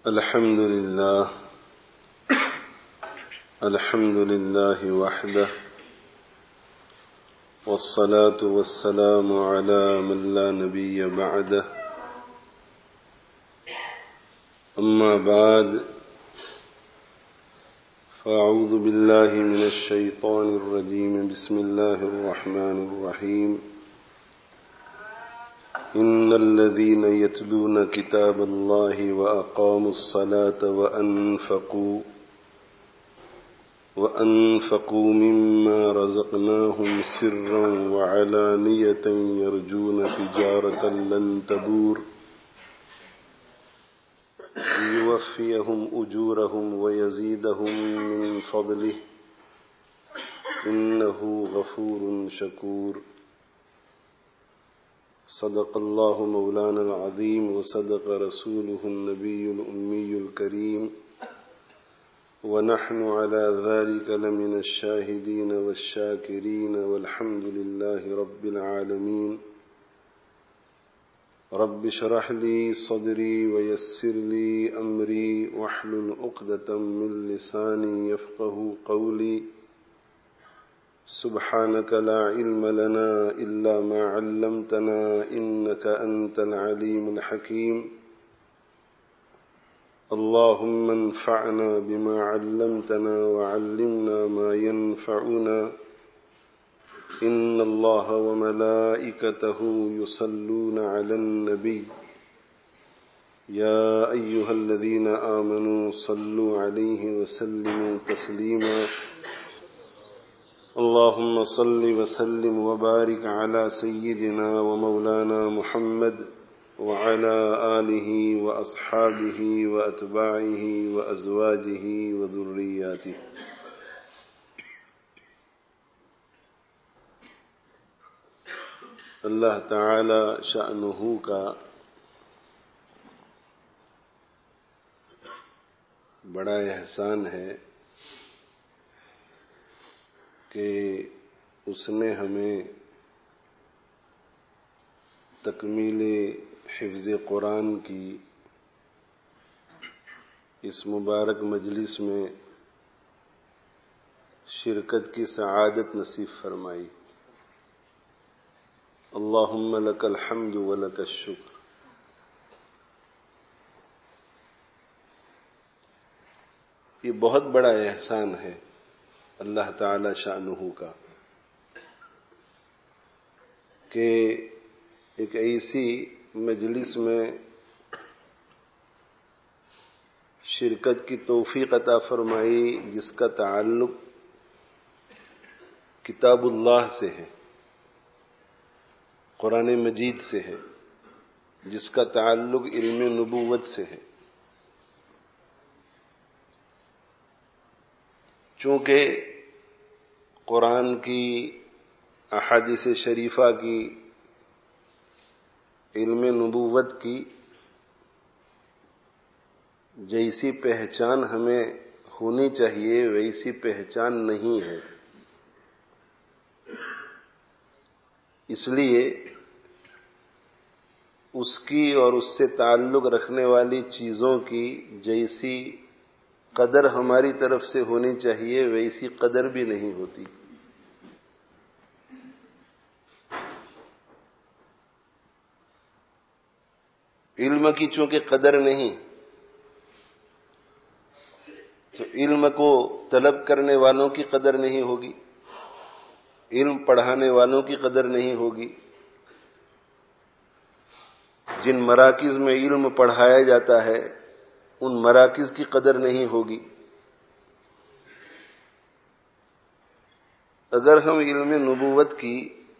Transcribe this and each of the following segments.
الحمد لله وحده والصلاة والسلام على من لا نبي بعده أما بعد فأعوذ بالله من الشيطان الرجيم بسم الله الرحمن الرحيم إن الذين يتلون كتاب الله وأقاموا الصلاة وأنفقوا مما رزقناهم سرا وعلانية يرجون تجارة لن تبور ليوفيهم أجورهم ويزيدهم من فضله إنه غفور شكور صدق الله مولانا العظيم وصدق رسوله النبي الأمي الكريم ونحن على ذلك لمن الشاهدين والشاكرين والحمد لله رب العالمين رب اشرح لي صدري ويسر لي أمري واحلل عقدة من لساني يفقه قولي سبحانك لا علم لنا إلا ما علمتنا إنك أنت العليم الحكيم اللهم انفعنا بما علمتنا وعلمنا ما ينفعنا إن الله وملائكته يصلون على النبي يا أيها الذين آمنوا صلوا عليه وسلموا تسليما اللهم صل وسلم وبارك على سيدنا ومولانا محمد وعلى آله وأصحابه وأتباعه وأزواجه وذرياته اللہ تعالی شأنہ کا بڑا احسان ہے کہ اس نے ہمیں تکمیل حفظ قرآن کی اس مبارک مجلس میں شرکت کی سعادت نصیب فرمائی۔ اللہم لک الحمد ولک الشکر۔ یہ بہت بڑا احسان ہے اللہ تعالی شأنہ کا کہ ایک ایسی مجلس میں شرکت کی توفیق عطا فرمائی جس کا تعلق کتاب اللہ سے ہے، قرآن مجید سے ہے، جس کا تعلق علم نبوت سے ہے۔ چونکہ قرآن کی احادیث شریفہ کی علم نبوت کی جیسی پہچان ہمیں ہونی چاہیے ویسی پہچان نہیں ہے، اس لیے اس کی اور اس سے تعلق رکھنے والی چیزوں کی جیسی قدر ہماری طرف سے ہونی چاہیے ویسی قدر بھی نہیں ہوتی۔ علم کی چونکہ قدر نہیں تو علم کو طلب کرنے والوں کی قدر نہیں ہوگی، علم پڑھانے والوں کی قدر نہیں ہوگی، جن مراکز میں علم پڑھایا جاتا ہے ان مراکز کی قدر نہیں ہوگی۔ اگر ہم علم نبوت کی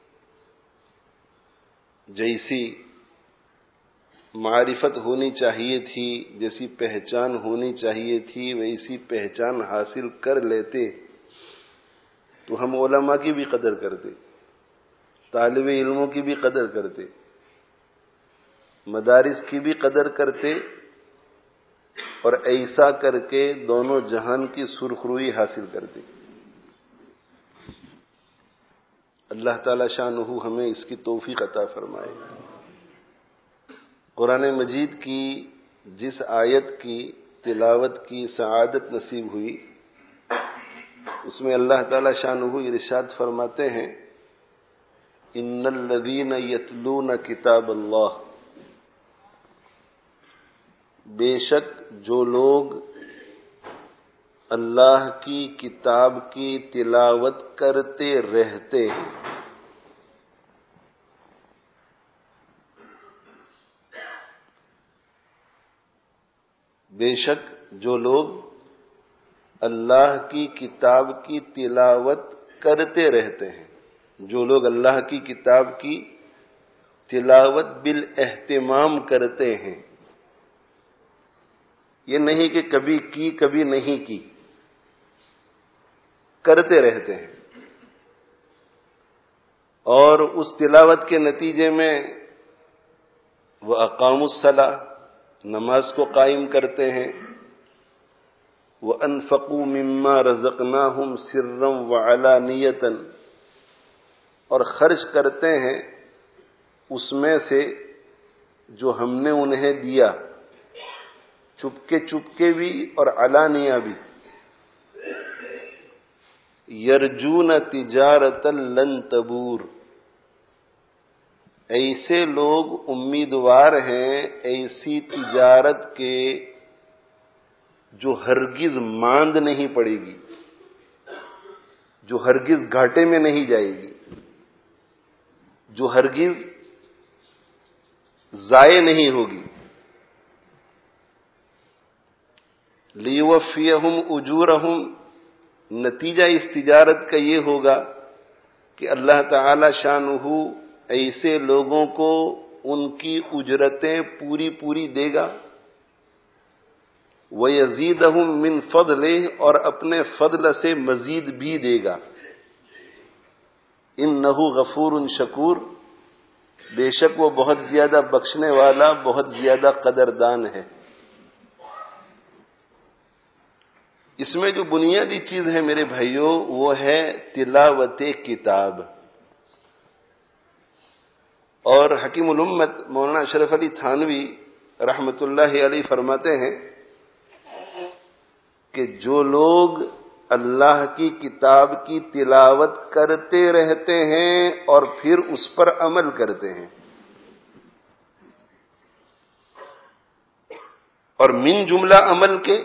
جیسی معرفت ہونی چاہیے تھی، جیسی پہچان ہونی چاہیے تھی ویسی پہچان حاصل کر لیتے تو ہم علماء کی بھی قدر کرتے، طالب علموں کی بھی قدر کرتے، مدارس کی بھی قدر کرتے اور ایسا کر کے دونوں جہان کی سرخروئی حاصل کرتے۔ اللہ تعالی شانہ ہمیں اس کی توفیق عطا فرمائے۔ قرآن مجید کی جس آیت کی تلاوت کی سعادت نصیب ہوئی اس میں اللہ تعالی شانہ ارشاد فرماتے ہیں ان الذین یتلون کتاب اللہ، بے شک جو لوگ اللہ کی کتاب کی تلاوت کرتے رہتے ہیں، بے شک جو لوگ اللہ کی کتاب کی تلاوت کرتے رہتے ہیں، جو لوگ اللہ کی کتاب کی تلاوت بالاہتمام کرتے ہیں، یہ نہیں کہ کبھی کی کبھی نہیں کی، کرتے رہتے ہیں، اور اس تلاوت کے نتیجے میں وہ اقاموا الصلاۃ، نماز کو قائم کرتے ہیں، وَأَنفَقُوا مِمَّا رَزَقْنَاهُمْ سِرًّا وَعَلَانِيَةً، اور خرچ کرتے ہیں اس میں سے جو ہم نے انہیں دیا، چپکے چپکے بھی اور علانیہ بھی، یرجون تجارتا لن تبور، ایسے لوگ امیدوار ہیں ایسی تجارت کے جو ہرگز ماند نہیں پڑے گی، جو ہرگز گھاٹے میں نہیں جائے گی، جو ہرگز ضائع نہیں ہوگی، لیوفیہم اجورہم، نتیجہ اس تجارت کا یہ ہوگا کہ اللہ تعالی شانہ ایسے لوگوں کو ان کی اجرتیں پوری پوری دے گا، وَيَزِيدَهُم مِّن فَضْلِهِ، اور اپنے فضل سے مزید بھی دے گا، إِنَّهُ غَفُورٌ شَكُورٌ، بے شک وہ بہت زیادہ بخشنے والا، بہت زیادہ قدردان ہے۔ اس میں جو بنیادی چیز ہے میرے بھائیوں وہ ہے تلاوت کتاب، اور حکیم الامت مولانا اشرف علی تھانوی رحمۃ اللہ علیہ فرماتے ہیں کہ جو لوگ اللہ کی کتاب کی تلاوت کرتے رہتے ہیں اور پھر اس پر عمل کرتے ہیں، اور من جملہ عمل کے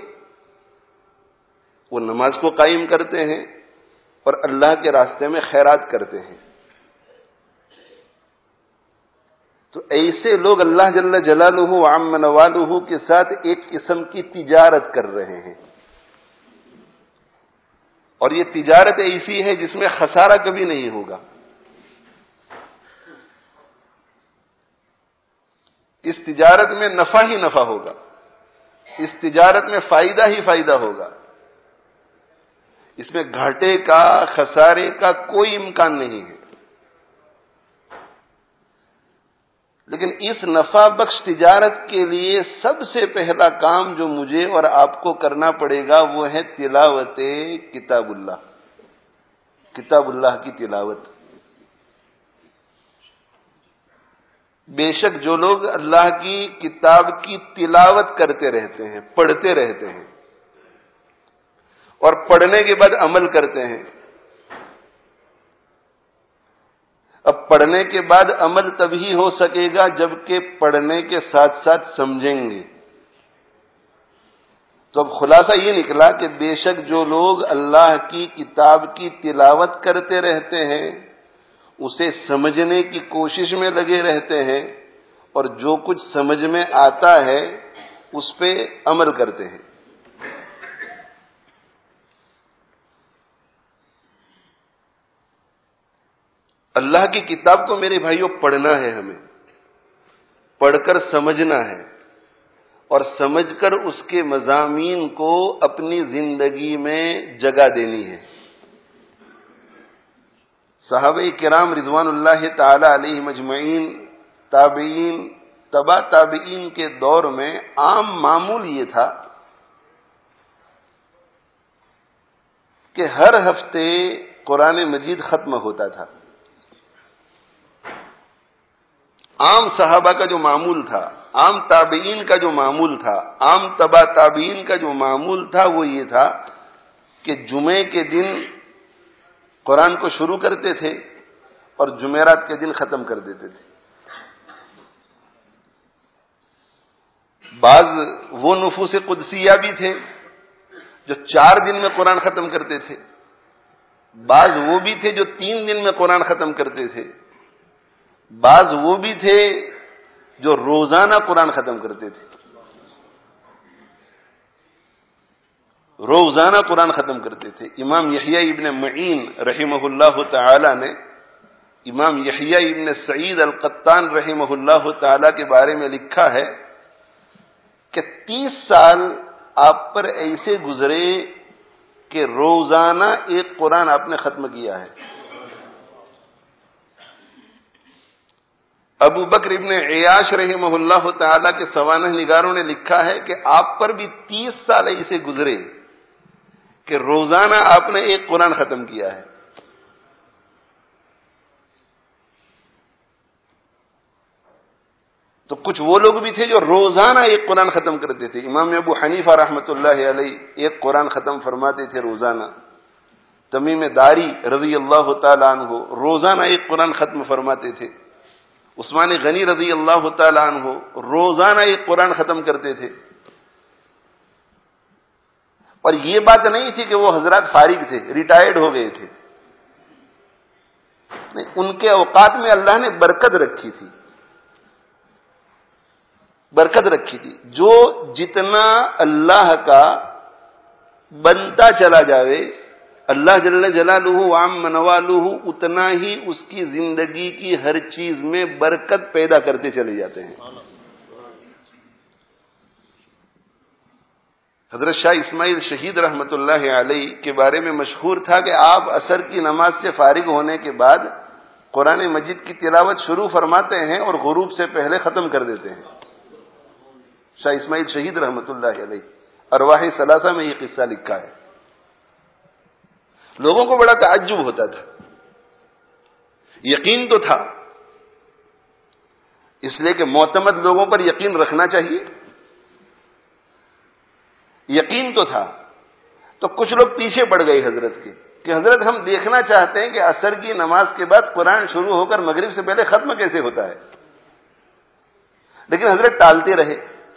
وہ نماز کو قائم کرتے ہیں اور اللہ کے راستے میں خیرات کرتے ہیں، تو ایسے لوگ اللہ جل جلالہ وعم نوالہ کے ساتھ ایک قسم کی تجارت کر رہے ہیں، اور یہ تجارت ایسی ہے جس میں خسارہ کبھی نہیں ہوگا، اس تجارت میں نفع ہی نفع ہوگا، اس تجارت میں فائدہ ہی فائدہ ہوگا، اس میں گھاٹے کا خسارے کا کوئی امکان نہیں ہے۔ لیکن اس نفع بخش تجارت کے لیے سب سے پہلا کام جو مجھے اور آپ کو کرنا پڑے گا وہ ہے تلاوت کتاب اللہ، کتاب اللہ کی تلاوت۔ بے شک جو لوگ اللہ کی کتاب کی تلاوت کرتے رہتے ہیں، پڑھتے رہتے ہیں، اور پڑھنے کے بعد عمل کرتے ہیں۔ اب پڑھنے کے بعد عمل تبھی ہو سکے گا جبکہ پڑھنے کے ساتھ ساتھ سمجھیں گے۔ تو اب خلاصہ یہ نکلا کہ بے شک جو لوگ اللہ کی کتاب کی تلاوت کرتے رہتے ہیں، اسے سمجھنے کی کوشش میں لگے رہتے ہیں، اور جو کچھ سمجھ میں آتا ہے اس پہ عمل کرتے ہیں۔ اللہ کی کتاب کو میرے بھائیوں پڑھنا ہے، ہمیں پڑھ کر سمجھنا ہے، اور سمجھ کر اس کے مضامین کو اپنی زندگی میں جگہ دینی ہے۔ صحابہ کرام رضوان اللہ تعالی علیہم اجمعین، تابعین، تبع تابعین کے دور میں عام معمول یہ تھا کہ ہر ہفتے قرآن مجید ختم ہوتا تھا۔ عام صحابہ کا جو معمول تھا عام تابعین کا جو معمول تھا، عام تبع تابعین کا جو معمول تھا وہ یہ تھا کہ جمعے کے دن قرآن کو شروع کرتے تھے اور جمعرات کے دن ختم کر دیتے تھے۔ بعض وہ نفوس قدسیہ بھی تھے جو 4 دن میں قرآن ختم کرتے تھے، بعض وہ بھی تھے جو 3 دن میں قرآن ختم کرتے تھے، بعض وہ بھی تھے جو روزانہ قرآن ختم کرتے تھے، روزانہ قرآن ختم کرتے تھے۔ امام یحییٰ ابن معین رحمہ اللہ تعالی نے امام یحییٰ ابن سعید القطان رحمہ اللہ تعالی کے بارے میں لکھا ہے کہ 30 سال آپ پر ایسے گزرے کہ روزانہ ایک قرآن آپ نے ختم کیا ہے۔ ابو بکر ابن عیاش رحمہ اللہ تعالی کے سوانح نگاروں نے لکھا ہے کہ آپ پر بھی 30 سال ایسے گزرے کہ روزانہ آپ نے ایک قرآن ختم کیا ہے۔ تو کچھ وہ لوگ بھی تھے جو روزانہ ایک قرآن ختم کرتے تھے۔ امام ابو حنیفہ رحمۃ اللہ علیہ ایک قرآن ختم فرماتے تھے روزانہ۔ تمیم داری رضی اللہ تعالی عنہ روزانہ ایک قرآن ختم فرماتے تھے۔ عثمان غنی رضی اللہ تعالی عنہ روزانہ ایک قرآن ختم کرتے تھے۔ اور یہ بات نہیں تھی کہ وہ حضرات فارغ تھے، ریٹائرڈ ہو گئے تھے، نہیں، ان کے اوقات میں اللہ نے برکت رکھی تھی، برکت رکھی تھی۔ جو جتنا اللہ کا بنتا چلا جاوے اللہ جل جلالہ وعم نوالہ، اتنا ہی اس کی زندگی کی ہر چیز میں برکت پیدا کرتے چلے جاتے ہیں۔ حضرت شاہ اسماعیل شہید رحمت اللہ علیہ کے بارے میں مشہور تھا کہ آپ عصر کی نماز سے فارغ ہونے کے بعد قرآن مجید کی تلاوت شروع فرماتے ہیں اور غروب سے پہلے ختم کر دیتے ہیں۔ شاہ اسماعیل شہید رحمت اللہ علیہ ارواح ثلاثہ میں یہ قصہ لکھا ہے۔ لوگوں کو بڑا تعجب ہوتا تھا، یقین تو تھا، اس لیے کہ معتمد لوگوں پر یقین رکھنا چاہیے، یقین تو تھا، تو کچھ لوگ پیچھے پڑ گئے حضرت کے کہ حضرت ہم دیکھنا چاہتے ہیں کہ عصر کی نماز کے بعد قرآن شروع ہو کر مغرب سے پہلے ختم کیسے ہوتا ہے، لیکن حضرت ٹالتے رہے۔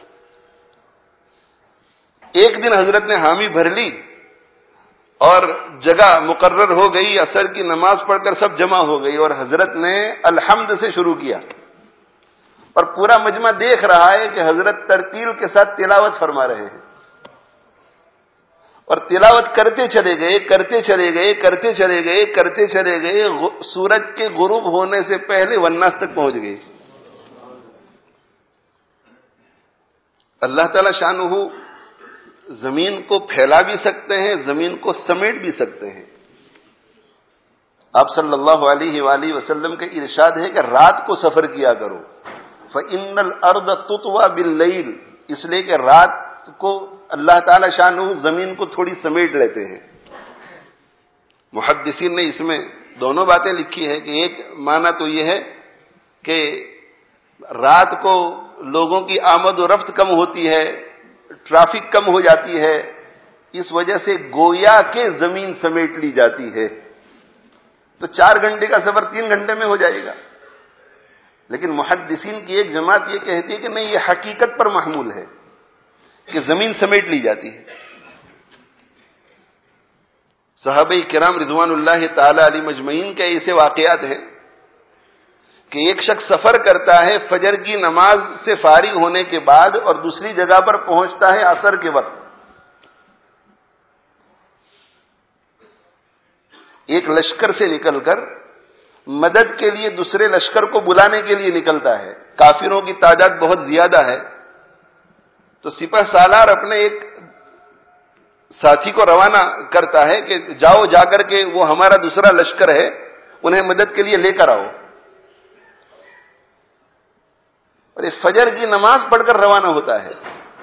ایک دن حضرت نے حامی بھر لی اور جگہ مقرر ہو گئی، عصر کی نماز پڑھ کر سب جمع ہو گئی اور حضرت نے الحمد سے شروع کیا اور پورا مجمع دیکھ رہا ہے کہ حضرت ترتیل کے ساتھ تلاوت فرما رہے ہیں اور تلاوت کرتے چلے گئے، کرتے چلے گئے، کرتے چلے گئے، کرتے چلے گئے، سورج کے غروب ہونے سے پہلے والناس تک پہنچ گئے۔ اللہ تعالی شانہ زمین کو پھیلا بھی سکتے ہیں، زمین کو سمیٹ بھی سکتے ہیں۔ آپ صلی اللہ علیہ وآلہ وسلم کے ارشاد ہے کہ رات کو سفر کیا کرو، فَإِنَّ الْأَرْضَ تُطْوَى بِاللَّيْلِ، اس لیے کہ رات کو اللہ تعالی شانہ زمین کو تھوڑی سمیٹ لیتے ہیں۔ محدثین نے اس میں دونوں باتیں لکھی ہے کہ ایک معنی تو یہ ہے کہ رات کو لوگوں کی آمد و رفت کم ہوتی ہے، ٹریفک کم ہو جاتی ہے، اس وجہ سے گویا کہ زمین سمیٹ لی جاتی ہے، تو 4 گھنٹے کا سفر 3 گھنٹے میں ہو جائے گا۔ لیکن محدثین کی ایک جماعت یہ کہتی ہے کہ نہیں، یہ حقیقت پر محمول ہے کہ زمین سمیٹ لی جاتی ہے۔ صحابہ کرام رضوان اللہ تعالی علیہ مجمعین کے ایسے واقعات ہیں کہ ایک شخص سفر کرتا ہے فجر کی نماز سے فارغ ہونے کے بعد اور دوسری جگہ پر پہنچتا ہے عصر کے وقت۔ ایک لشکر سے نکل کر مدد کے لیے دوسرے لشکر کو بلانے کے لیے نکلتا ہے، کافروں کی تعداد بہت زیادہ ہے، تو سپہ سالار اپنے ایک ساتھی کو روانہ کرتا ہے کہ جاؤ، جا کر کے وہ ہمارا دوسرا لشکر ہے انہیں مدد کے لیے لے کر آؤ، اور یہ فجر کی نماز پڑھ کر روانہ ہوتا ہے۔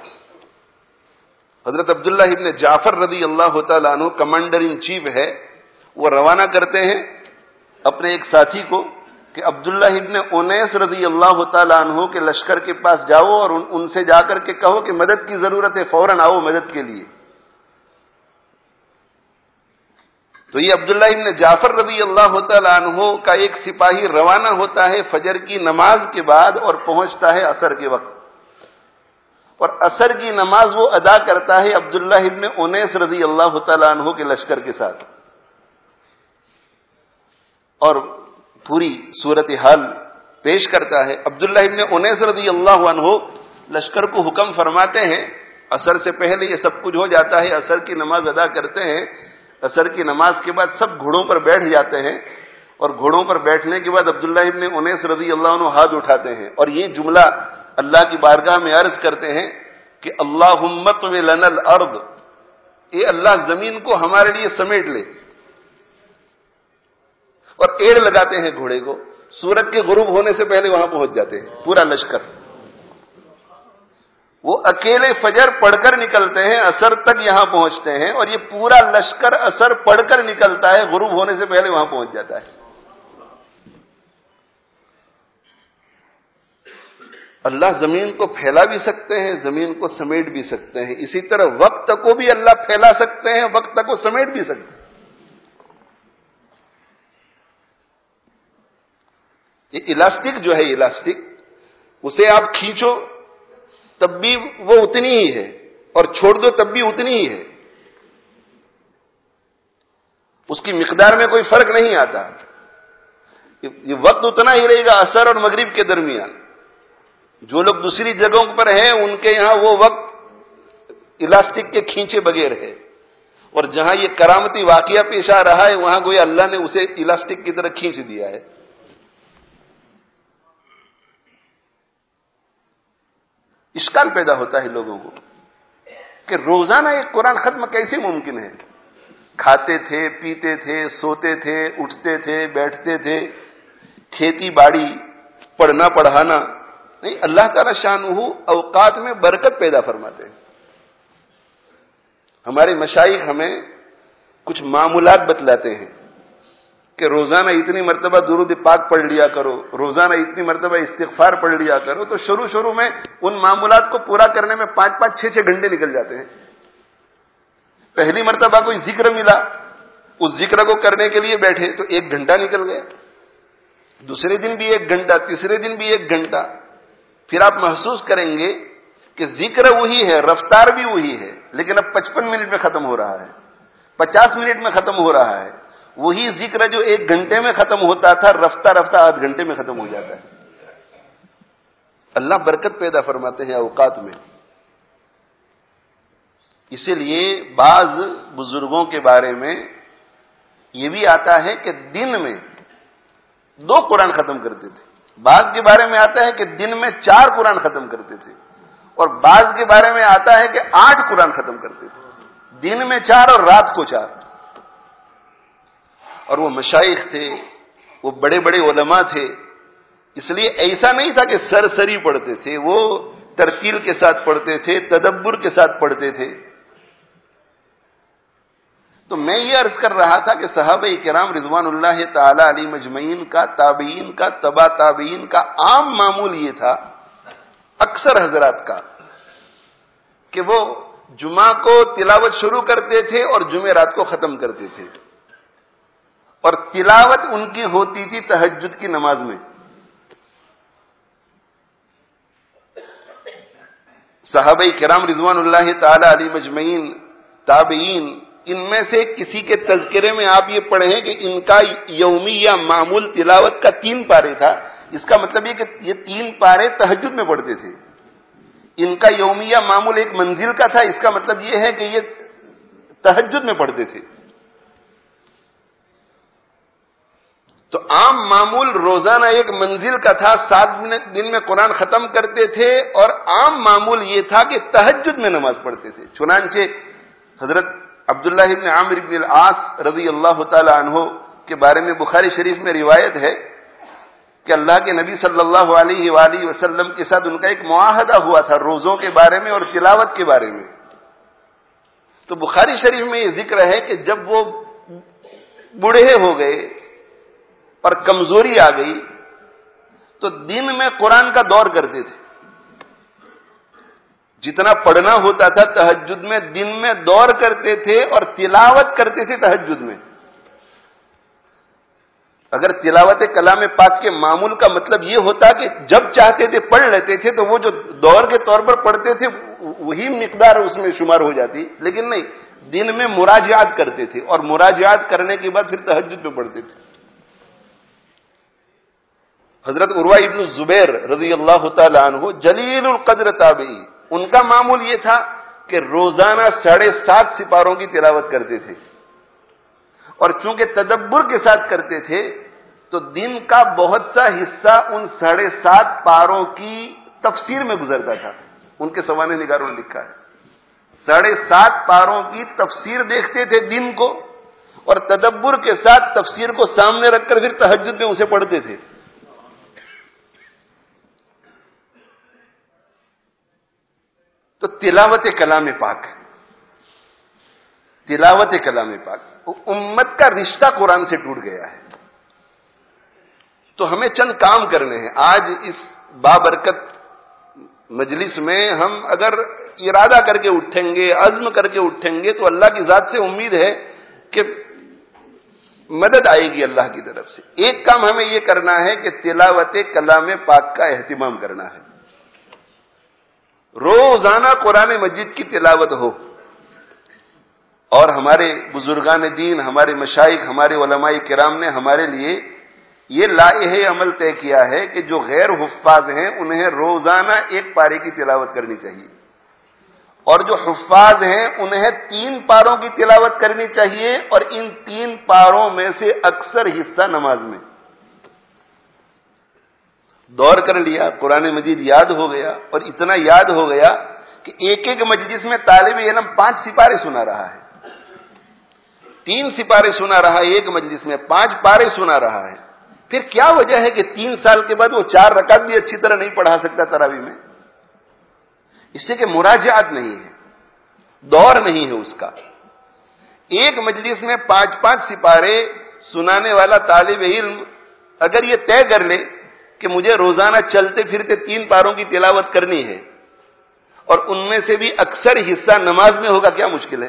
حضرت عبداللہ ابن جعفر رضی اللہ تعالیٰ عنہ کمانڈر ان چیف ہے، وہ روانہ کرتے ہیں اپنے ایک ساتھی کو کہ عبداللہ ابن انیس رضی اللہ تعالیٰ عنہ کے لشکر کے پاس جاؤ اور ان سے جا کر کے کہو کہ مدد کی ضرورت ہے، فوراً آؤ مدد کے لیے. تو یہ عبداللہ ابن جعفر رضی اللہ تعالیٰ عنہ کا ایک سپاہی روانہ ہوتا ہے فجر کی نماز کے بعد اور پہنچتا ہے عصر کے وقت، اور عصر کی نماز وہ ادا کرتا ہے عبداللہ ابن انیس رضی اللہ تعالیٰ عنہ کے لشکر کے ساتھ، اور پوری صورتحال پیش کرتا ہے. عبداللہ ابن انیس رضی اللہ عنہ لشکر کو حکم فرماتے ہیں، عصر سے پہلے یہ سب کچھ ہو جاتا ہے، عصر کی نماز ادا کرتے ہیں. عصر کی نماز کے بعد سب گھوڑوں پر بیٹھ جاتے ہیں، اور گھوڑوں پر بیٹھنے کے بعد عبداللہ ابن انیس رضی اللہ عنہ ہاتھ اٹھاتے ہیں اور یہ جملہ اللہ کی بارگاہ میں عرض کرتے ہیں کہ اللہم اطوی لنا الارض، اے اللہ زمین کو ہمارے لیے سمیٹ لے، اور ایڑ لگاتے ہیں گھوڑے کو. سورج کے غروب ہونے سے پہلے وہاں پہنچ جاتے ہیں پورا لشکر. وہ اکیلے فجر پڑھ کر نکلتے ہیں، عصر تک یہاں پہنچتے ہیں، اور یہ پورا لشکر عصر پڑھ کر نکلتا ہے، غروب ہونے سے پہلے وہاں پہنچ جاتا ہے. اللہ زمین کو پھیلا بھی سکتے ہیں، زمین کو سمیٹ بھی سکتے ہیں. اسی طرح وقت کو بھی اللہ پھیلا سکتے ہیں، وقت کو سمیٹ بھی سکتے ہیں. یہ الاسٹک جو ہے، الاسٹک اسے آپ کھینچو تب بھی وہ اتنی ہی ہے، اور چھوڑ دو تب بھی اتنی ہی ہے، اس کی مقدار میں کوئی فرق نہیں آتا. یہ وقت اتنا ہی رہے گا عصر اور مغرب کے درمیان. جو لوگ دوسری جگہوں پر ہیں ان کے یہاں وہ وقت الاسٹک کے کھینچے بغیر ہے، اور جہاں یہ کرامتی واقعہ پیش آ رہا ہے وہاں گویا اللہ نے اسے الاسٹک کی طرح کھینچ دیا ہے. اشکال پیدا ہوتا ہے لوگوں کو کہ روزانہ ایک قرآن ختم کیسے ممکن ہے؟ کھاتے تھے، پیتے تھے، سوتے تھے، اٹھتے تھے، بیٹھتے تھے، کھیتی باڑی، پڑھنا پڑھانا. نہیں، اللہ تعالی شانہ اوقات میں برکت پیدا فرماتے ہیں. ہمارے مشائخ ہمیں کچھ معمولات بتلاتے ہیں کہ روزانہ اتنی مرتبہ درود پاک پڑھ لیا کرو، روزانہ اتنی مرتبہ استغفار پڑھ لیا کرو. تو شروع میں ان معمولات کو پورا کرنے میں 5-5 6-6 گھنٹے نکل جاتے ہیں. پہلی مرتبہ کوئی ذکر ملا، اس ذکر کو کرنے کے لیے بیٹھے تو 1 گھنٹہ نکل گیا، دوسرے دن بھی 1 گھنٹہ، تیسرے دن بھی 1 گھنٹہ. پھر آپ محسوس کریں گے کہ ذکر وہی ہے، رفتار بھی وہی ہے، لیکن اب 55 منٹ میں ختم ہو رہا ہے، 50 منٹ میں ختم ہو رہا ہے. وہی ذکر جو 1 گھنٹے میں ختم ہوتا تھا رفتہ رفتہ آدھ گھنٹے میں ختم ہو جاتا ہے. اللہ برکت پیدا فرماتے ہیں اوقات میں. اسی لیے بعض بزرگوں کے بارے میں یہ بھی آتا ہے کہ دن میں 2 قرآن ختم کرتے تھے. بعض کے بارے میں آتا ہے کہ دن میں 4 قرآن ختم کرتے تھے، اور بعض کے بارے میں آتا ہے کہ 8 قرآن ختم کرتے تھے، دن میں 4 اور رات کو 4. اور وہ مشائخ تھے، وہ بڑے بڑے علماء تھے، اس لیے ایسا نہیں تھا کہ سرسری پڑھتے تھے، وہ ترتیل کے ساتھ پڑھتے تھے، تدبر کے ساتھ پڑھتے تھے. تو میں یہ عرض کر رہا تھا کہ صحابہ کرام رضوان اللہ تعالی علیہ مجمعین کا، تابعین کا، تبع تابعین کا عام معمول یہ تھا، اکثر حضرات کا، کہ وہ جمعہ کو تلاوت شروع کرتے تھے اور جمعرات کو ختم کرتے تھے، اور تلاوت ان کی ہوتی تھی تہجد کی نماز میں. صحابہ کرام رضوان اللہ تعالی علیہ مجمعین، تابعین، ان میں سے کسی کے تذکرے میں آپ یہ پڑھیں کہ ان کا یومی یا معمول تلاوت کا 3 پارے تھا. اس کا مطلب یہ کہ یہ 3 پارے تہجد میں پڑھتے تھے. ان کا یومیہ معمول ایک منزل کا تھا، اس کا مطلب یہ ہے کہ یہ تہجد میں پڑھتے تھے. تو عام معمول روزانہ ایک منزل کا تھا، 7 دن میں قرآن ختم کرتے تھے، اور عام معمول یہ تھا کہ تہجد میں نماز پڑھتے تھے. چنانچہ حضرت عبداللہ ابن عامر ابن العاص رضی اللہ تعالی عنہ کے بارے میں بخاری شریف میں روایت ہے کہ اللہ کے نبی صلی اللہ علیہ وآلہ وسلم کے ساتھ ان کا ایک معاہدہ ہوا تھا روزوں کے بارے میں اور تلاوت کے بارے میں. تو بخاری شریف میں یہ ذکر ہے کہ جب وہ بوڑھے ہو گئے اور کمزوری آ گئی تو دن میں قرآن کا دور کرتے تھے. جتنا پڑھنا ہوتا تھا تہجد میں دن میں دور کرتے تھے اور تلاوت کرتے تھے تہجد میں. اگر تلاوت کلام پاک کے معمول کا مطلب یہ ہوتا کہ جب چاہتے تھے پڑھ لیتے تھے تو وہ جو دور کے طور پر پڑھتے تھے وہی مقدار اس میں شمار ہو جاتی، لیکن نہیں، دن میں مراجعات کرتے تھے اور مراجعات کرنے کے بعد پھر تہجد میں پڑھتے تھے. حضرت عروہ ابن الزبیر رضی اللہ تعالی عنہ جلیل القدر تابعی، ان کا معمول یہ تھا کہ روزانہ 7.5 سپاروں کی تلاوت کرتے تھے، اور چونکہ تدبر کے ساتھ کرتے تھے تو دن کا بہت سا حصہ ان 7.5 پاروں کی تفسیر میں گزرتا تھا. ان کے سوانح نگاروں نے لکھا ہے 7.5 پاروں کی تفسیر دیکھتے تھے دن کو، اور تدبر کے ساتھ تفسیر کو سامنے رکھ کر پھر تہجد میں اسے پڑھتے تھے. تو تلاوت کلام پاک، تلاوت کلام پاک، امت کا رشتہ قرآن سے ٹوٹ گیا ہے. تو ہمیں چند کام کرنے ہیں. آج اس بابرکت مجلس میں ہم اگر ارادہ کر کے اٹھیں گے، عزم کر کے اٹھیں گے، تو اللہ کی ذات سے امید ہے کہ مدد آئے گی اللہ کی طرف سے. ایک کام ہمیں یہ کرنا ہے کہ تلاوت کلام پاک کا اہتمام کرنا ہے. روزانہ قرآن مجید کی تلاوت ہو. اور ہمارے بزرگان دین، ہمارے مشائخ، ہمارے علماء کرام نے ہمارے لیے یہ لائحہ عمل طے کیا ہے کہ جو غیر حفاظ ہیں انہیں روزانہ 1 پارے کی تلاوت کرنی چاہیے، اور جو حفاظ ہیں انہیں 3 پاروں کی تلاوت کرنی چاہیے، اور ان 3 پاروں میں سے اکثر حصہ نماز میں. دور کر لیا، قرآن مجید یاد ہو گیا، اور اتنا یاد ہو گیا کہ ایک مجلس میں طالب علم 5 سپارے سنا رہا ہے، 3 سپارے سنا رہا ہے ایک مجلس میں، 5 پارے سنا رہا ہے. پھر کیا وجہ ہے کہ 3 سال کے بعد وہ 4 رکعت بھی اچھی طرح نہیں پڑھا سکتا تراویح میں؟ اس سے کہ مراجعات نہیں ہے، دور نہیں ہے اس کا. ایک مجلس میں 5 سپارے سنانے والا طالب علم اگر یہ طے کر لے کہ مجھے روزانہ چلتے پھرتے 3 پاروں کی تلاوت کرنی ہے، اور ان میں سے بھی اکثر حصہ نماز میں ہوگا، کیا مشکل ہے؟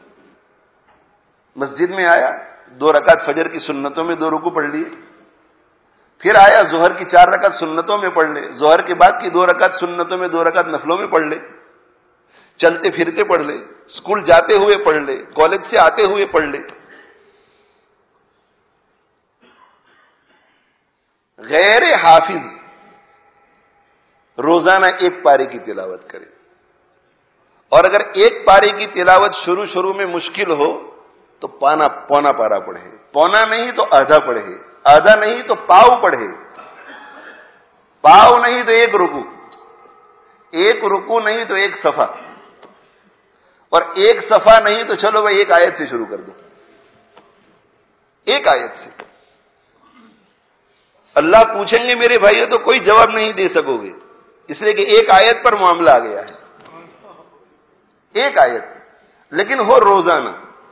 مسجد میں آیا، 2 رکعت فجر کی سنتوں میں 2 رکوع پڑھ لیے، پھر آیا ظہر کی 4 رکعت سنتوں میں پڑھ لے، ظہر کے بعد کی 2 رکعت سنتوں میں 2 رکعت نفلوں میں پڑھ لے، چلتے پھرتے پڑھ لے، اسکول جاتے ہوئے پڑھ لے، کالج سے آتے ہوئے پڑھ لے. غیر حافظ روزانہ 1 پارے کی تلاوت کرے، اور اگر 1 پارے کی تلاوت شروع میں مشکل ہو تو پونا پارا پڑھے، پونا نہیں تو آدھا پڑھے، آدھا نہیں تو پاؤ پڑھے، پاؤ نہیں تو 1 رکوع، 1 رکوع نہیں تو 1 صفحہ، اور 1 صفحہ نہیں تو چلو بھائی 1 آیت سے شروع کر دو، 1 آیت سے. اللہ پوچھیں گے میرے بھائیو تو کوئی جواب نہیں دے سکو گے، اس لیے کہ 1 آیت پر معاملہ آ گیا ہے. 1 آیت لیکن ہو روزانہ،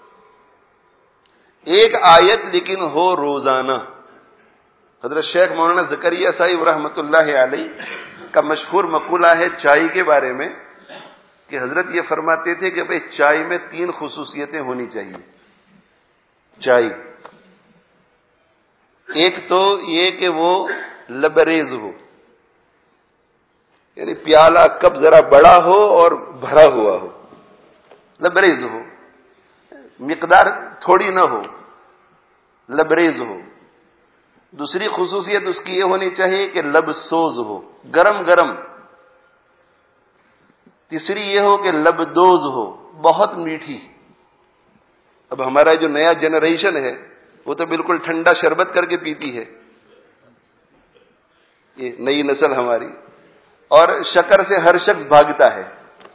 1 آیت لیکن ہو روزانہ. حضرت شیخ مولانا زکریا صاحب رحمۃ اللہ علیہ کا مشہور مقولہ ہے چائے کے بارے میں، کہ حضرت یہ فرماتے تھے کہ بھئی چائے میں 3 خصوصیتیں ہونی چاہیے. چائے، ایک تو یہ کہ وہ لبریز ہو، یعنی پیالہ کب ذرا بڑا ہو اور بھرا ہوا ہو، لبریز ہو، مقدار تھوڑی نہ ہو، لبریز ہو. دوسری خصوصیت اس کی یہ ہونی چاہیے کہ لب سوز ہو، گرم گرم. تیسری یہ ہو کہ لبدوز ہو، بہت میٹھی. اب ہمارا جو نیا جنریشن ہے وہ تو بالکل ٹھنڈا شربت کر کے پیتی ہے، یہ نئی نسل ہماری، اور شکر سے ہر شخص بھاگتا ہے،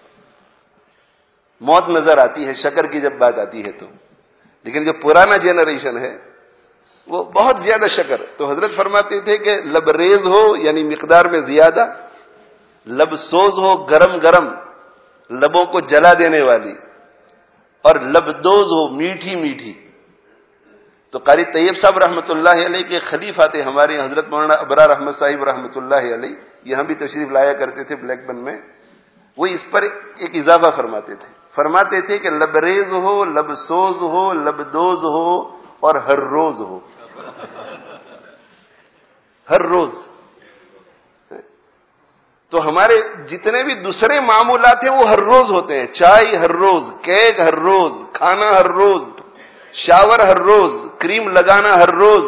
موت نظر آتی ہے شکر کی جب بات آتی ہے تو. لیکن جو پرانا جنریشن ہے وہ بہت زیادہ شکر. تو حضرت فرماتے تھے کہ لبریز ہو یعنی مقدار میں زیادہ، لب سوز ہو گرم گرم لبوں کو جلا دینے والی، اور لبدوز ہو میٹھی میٹھی. تو قاری طیب صاحب رحمۃ اللہ علیہ کے خلیفہ تھے ہمارے حضرت مولانا ابرار احمد صاحب رحمۃ اللہ علیہ، یہاں بھی تشریف لایا کرتے تھے بلیک بن میں. وہ اس پر ایک اضافہ فرماتے تھے کہ لبریز ہو، لبسوز ہو، لبدوز ہو اور ہر روز ہو. ہر روز. تو ہمارے جتنے بھی دوسرے معمولات ہیں وہ ہر روز ہوتے ہیں. چائے ہر روز، کیک ہر روز، کھانا ہر روز، شاور ہر روز، کریم لگانا ہر روز،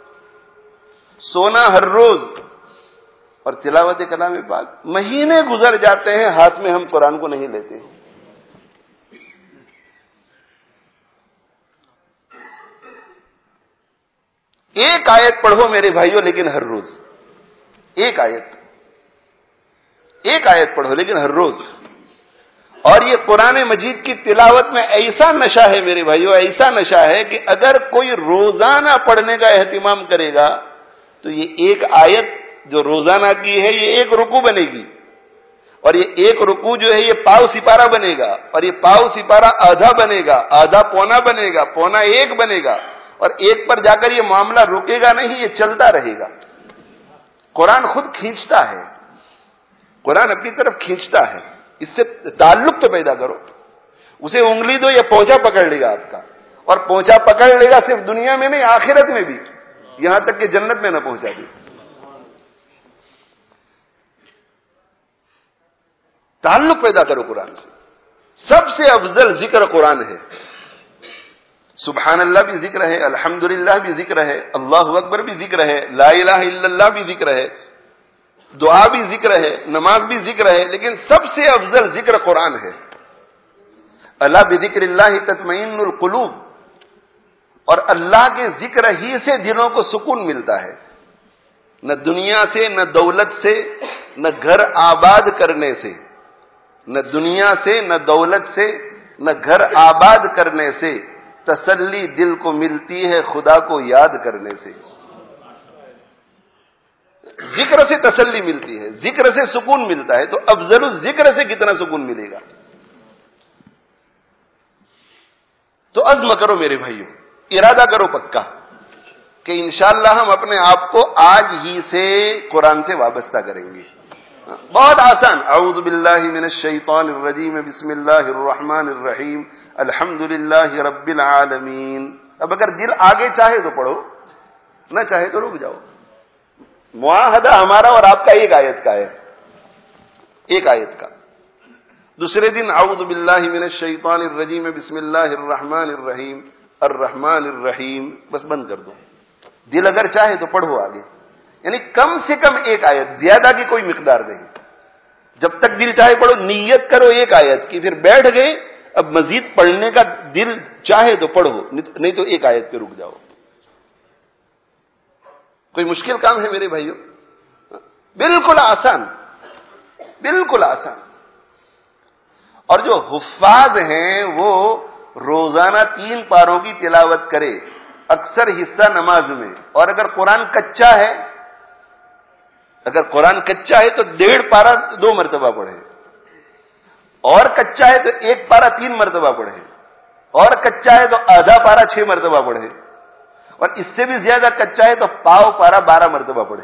سونا ہر روز، اور تلاوت کلام پاک. مہینے گزر جاتے ہیں ہاتھ میں ہم قرآن کو نہیں لیتے. ایک آیت پڑھو میرے بھائیوں لیکن ہر روز. ایک آیت پڑھو لیکن ہر روز. اور یہ قرآن مجید کی تلاوت میں ایسا نشہ ہے میرے بھائیوں، ایسا نشہ ہے کہ اگر کوئی روزانہ پڑھنے کا اہتمام کرے گا تو یہ ایک آیت جو روزانہ کی ہے یہ ایک رکوع بنے گی، اور یہ ایک رکوع جو ہے یہ پاؤ سپارہ بنے گا، اور یہ پاؤ سپارہ آدھا بنے گا، آدھا پونا بنے گا، پونا ایک بنے گا، اور ایک پر جا کر یہ معاملہ رکے گا نہیں، یہ چلتا رہے گا. قرآن خود کھینچتا ہے، قرآن اپنی طرف کھینچتا ہے. اس سے تعلق تو پیدا کرو. اسے انگلی دو یا پونچا پکڑ لے گا آپ کا، اور پونچا پکڑ لے گا صرف دنیا میں نہیں آخرت میں بھی، یہاں تک کہ جنت میں نہ پہنچا دے. تعلق پیدا کرو قرآن سے. سب سے افضل ذکر قرآن ہے. سبحان اللہ بھی ذکر ہے، الحمدللہ بھی ذکر ہے، اللہ اکبر بھی ذکر ہے، لا الہ الا اللہ بھی ذکر ہے، دعا بھی ذکر ہے، نماز بھی ذکر ہے، لیکن سب سے افضل ذکر قرآن ہے. الا بذکر اللہ تطمئن القلوب. اور اللہ کے ذکر ہی سے دلوں کو سکون ملتا ہے. نہ دنیا سے، نہ دولت سے، نہ گھر آباد کرنے سے، نہ دنیا سے، نہ دولت سے، نہ گھر آباد کرنے سے تسلی دل کو ملتی ہے خدا کو یاد کرنے سے. ذکر سے تسلی ملتی ہے، ذکر سے سکون ملتا ہے. تو افضل الذکر سے کتنا سکون ملے گا؟ تو عزم کرو میرے بھائیوں، ارادہ کرو پکا کہ انشاءاللہ ہم اپنے آپ کو آج ہی سے قرآن سے وابستہ کریں گے. بہت آسان. اعوذ باللہ من الشیطان الرجیم، بسم اللہ الرحمن الرحیم، الحمدللہ رب العالمین. اب اگر دل آگے چاہے تو پڑھو، نہ چاہے تو رک جاؤ. معاہدہ ہمارا اور آپ کا ایک آیت کا ہے، ایک آیت کا. دوسرے دن اعوذ باللہ من الشیطان الرجیم، بسم اللہ الرحمن الرحیم، الرحمن الرحیم، بس بند کر دو. دل اگر چاہے تو پڑھو آگے. یعنی کم سے کم ایک آیت، زیادہ کی کوئی مقدار نہیں. جب تک دل چاہے پڑھو. نیت کرو ایک آیت کی، پھر بیٹھ گئے، اب مزید پڑھنے کا دل چاہے تو پڑھو، نہیں تو ایک آیت پہ رک جاؤ. کوئی مشکل کام ہے میرے بھائیوں؟ بالکل آسان، بالکل آسان. اور جو حفاظ ہیں وہ روزانہ 3 پاروں کی تلاوت کرے، اکثر حصہ نماز میں. اور اگر قرآن کچا ہے، اگر قرآن کچا ہے تو 1.5 پارا 2 مرتبہ پڑھے، اور کچا ہے تو 1 پارا 3 مرتبہ پڑھے، اور کچا ہے تو آدھا پارا 6 مرتبہ پڑھے، اور اس سے بھی زیادہ کچا ہے تو پاؤ پارا 12 مرتبہ پڑھے.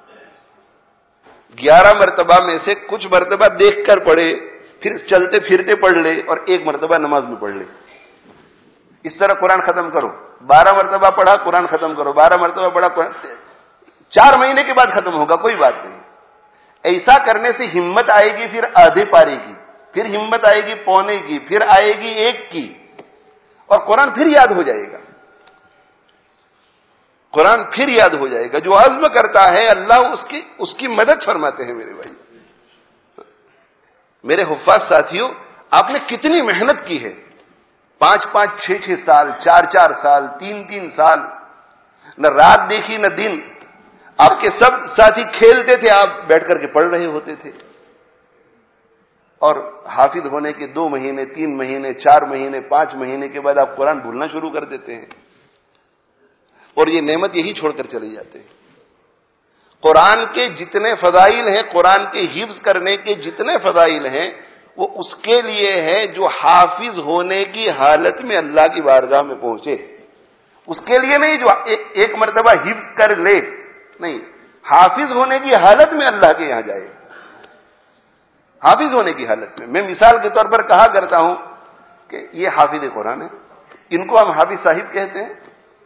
11 مرتبہ میں سے کچھ مرتبہ دیکھ کر پڑھے، پھر چلتے پھرتے پڑھ لے، اور 1 مرتبہ نماز میں پڑھ لے. اس طرح قرآن ختم کرو. 12 مرتبہ پڑھا قرآن ختم کرو، 12 مرتبہ پڑھا قرآن. 4 مہینے کے بعد ختم ہوگا، کوئی بات نہیں. ایسا کرنے سے ہمت آئے گی پھر آدھے پارے کی، پھر ہمت آئے گی پونے کی، پھر آئے گی 1 کی، اور قرآن پھر یاد ہو جائے گا. قرآن پھر یاد ہو جائے گا. جو عزم کرتا ہے اللہ اس کی مدد فرماتے ہیں میرے بھائی. میرے حفاظ ساتھیوں، آپ نے کتنی محنت کی ہے. 5-5, 6-6 سال، 4-4 سال، 3-3 سال، نہ رات دیکھی نہ دن. آپ کے سب ساتھی کھیلتے تھے، آپ بیٹھ کر کے پڑھ رہے ہوتے تھے. اور حافظ ہونے کے 2 مہینے، 3 مہینے، 4 مہینے، 5 مہینے کے بعد آپ قرآن بھولنا شروع کر دیتے ہیں، اور یہ نعمت یہی چھوڑ کر چلے جاتے ہیں. قرآن کے جتنے فضائل ہیں، قرآن کے حفظ کرنے کے جتنے فضائل ہیں، وہ اس کے لیے ہے جو حافظ ہونے کی حالت میں اللہ کی بارگاہ میں پہنچے. اس کے لیے نہیں جو ایک مرتبہ حفظ کر لے، نہیں، حافظ ہونے کی حالت میں اللہ کے یہاں جائے، حافظ ہونے کی حالت میں۔ میں مثال کے طور پر کہا کرتا ہوں کہ یہ حافظ قرآن ہے، ان کو ہم حافظ صاحب کہتے ہیں،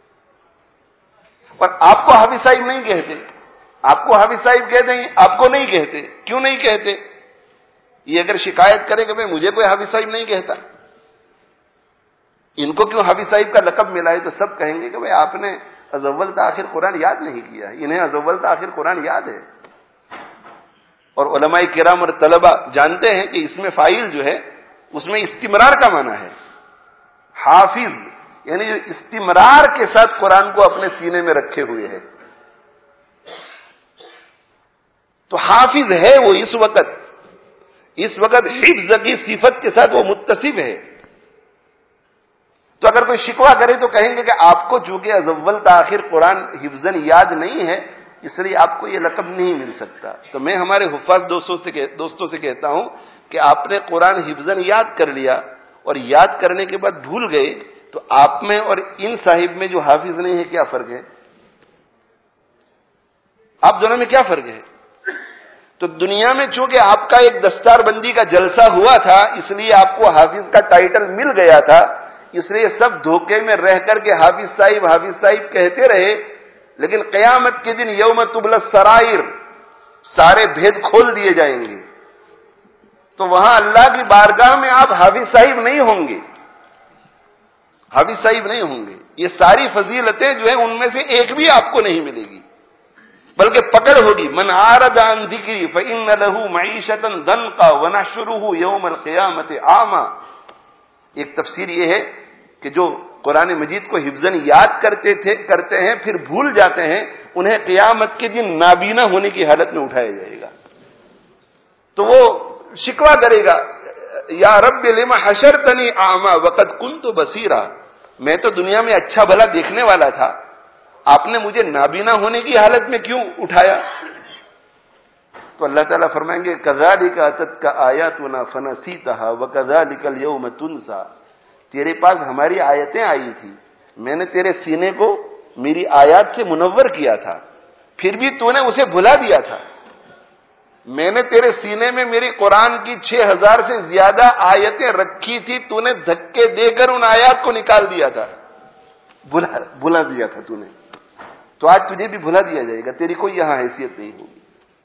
اور آپ کو حافظ صاحب نہیں کہتے، آپ کو حافظ صاحب کہتے ہیں، آپ کو نہیں کہتے۔ کیوں نہیں کہتے؟ یہ اگر شکایت کرے کہ مجھے کوئی حافظ صاحب نہیں کہتا، ان کو کیوں حافظ صاحب کا لقب ملا ہے، تو سب کہیں گے کہ آپ نے از اول تا آخر قرآن یاد نہیں کیا، انہیں از اول تا آخر قرآن یاد ہے۔ اور علماء کرام اور طلبہ جانتے ہیں کہ اس میں فاعل جو ہے اس میں استمرار کا معنی ہے۔ حافظ یعنی جو استمرار کے ساتھ قرآن کو اپنے سینے میں رکھے ہوئے ہے، تو حافظ ہے وہ اس وقت حفظ کی صفت کے ساتھ وہ متصف ہے۔ تو اگر کوئی شکوہ کرے تو کہیں گے کہ آپ کو چونکہ از اول تا آخر قرآن حفظاً یاد نہیں ہے، اس لیے آپ کو یہ لقب نہیں مل سکتا۔ تو میں ہمارے حفاظ دوستوں سے کہتا ہوں کہ آپ نے قرآن حفظاً یاد کر لیا اور یاد کرنے کے بعد بھول گئے، تو آپ میں اور ان صاحب میں جو حافظ نہیں ہے کیا فرق ہے؟ آپ دونوں میں کیا فرق ہے؟ تو دنیا میں چونکہ آپ کا ایک دستار بندی کا جلسہ ہوا تھا، اس لیے آپ کو حافظ کا ٹائٹل مل گیا تھا، اس لیے سب دھوکے میں رہ کر کے حافظ صاحب کہتے رہے، لیکن قیامت کے دن یوم تبلی السرائر، سارے بھید کھول دیے جائیں گے، تو وہاں اللہ کی بارگاہ میں آپ حافظ صاحب نہیں ہوں گے، حافظ صاحب نہیں ہوں گے۔ یہ ساری فضیلتیں جو ہیں ان میں سے ایک بھی آپ کو نہیں ملے گی، بلکہ پکڑ ہوگی۔ من اعرض عن ذکری فإن له معیشۃ ضنکا ونحشره یوم القیامۃ اعمی۔ ایک تفسیر یہ ہے کہ جو قرآن مجید کو حفظاً یاد کرتے ہیں پھر بھول جاتے ہیں، انہیں قیامت کے دن نابینا ہونے کی حالت میں اٹھایا جائے گا، تو وہ شکوہ کرے گا، یا رب لما حشرتنی اعمی وقد کنت بصیرا، میں تو دنیا میں اچھا بھلا دیکھنے والا تھا، آپ نے مجھے نابینا ہونے کی حالت میں کیوں اٹھایا؟ تو اللہ تعالیٰ فرمائیں گے کذالک اتتک آیاتنا فنسیتها وکذالک اليوم تنسیٰ، تیرے پاس ہماری آیتیں آئی تھی، میں نے تیرے سینے کو میری آیات سے منور کیا تھا، پھر بھی تو نے اسے بھلا دیا تھا۔ میں نے تیرے سینے میں میری قرآن کی 6000 سے زیادہ آیتیں رکھی تھی، تو نے دھکے دے کر ان آیات کو نکال دیا تھا، بھلا دیا تھا تو نے، تو آج تجھے بھی بھلا دیا جائے گا، تیری کوئی یہاں حیثیت نہیں ہوگی۔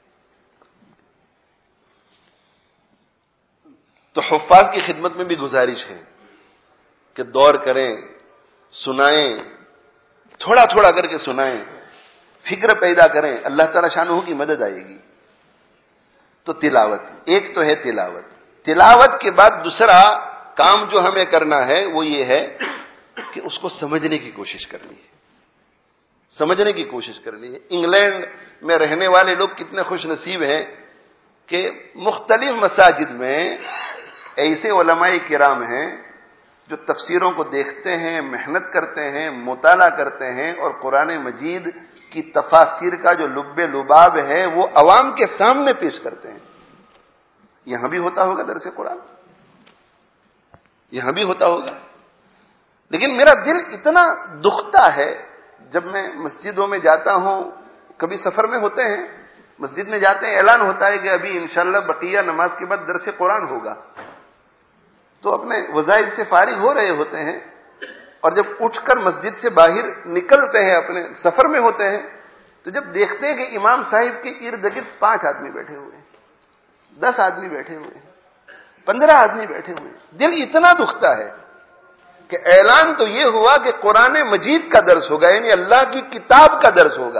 تو حفاظ کی خدمت میں بھی گزارش ہے کہ دور کریں، سنائیں، تھوڑا تھوڑا کر کے سنائیں، فکر پیدا کریں، اللہ تعالی شانہ کی مدد آئے گی۔ تو تلاوت، ایک تو ہے تلاوت کے بعد دوسرا کام جو ہمیں کرنا ہے وہ یہ ہے کہ اس کو سمجھنے کی کوشش کرنی ہے، سمجھنے کی کوشش کرنی ہے۔ انگلینڈ میں رہنے والے لوگ کتنے خوش نصیب ہیں کہ مختلف مساجد میں ایسے علماء کرام ہیں جو تفسیروں کو دیکھتے ہیں، محنت کرتے ہیں، مطالعہ کرتے ہیں، اور قرآن مجید کی تفاسیر کا جو لب لباب ہے وہ عوام کے سامنے پیش کرتے ہیں۔ یہاں بھی ہوتا ہوگا درس قرآن، یہاں بھی ہوتا ہوگا، لیکن میرا دل اتنا دکھتا ہے جب میں مسجدوں میں جاتا ہوں، کبھی سفر میں ہوتے ہیں، مسجد میں جاتے ہیں، اعلان ہوتا ہے کہ ابھی انشاءاللہ بقیہ نماز کے بعد درس قرآن ہوگا، تو اپنے وظائف سے فارغ ہو رہے ہوتے ہیں، اور جب اٹھ کر مسجد سے باہر نکلتے ہیں، اپنے سفر میں ہوتے ہیں، تو جب دیکھتے ہیں کہ امام صاحب کے ارد گرد 5 آدمی بیٹھے ہوئے ہیں، 10 آدمی بیٹھے ہوئے ہیں، 15 آدمی بیٹھے ہوئے ہیں، دل اتنا دکھتا ہے کہ اعلان تو یہ ہوا کہ قرآن مجید کا درس ہوگا، یعنی اللہ کی کتاب کا درس ہوگا،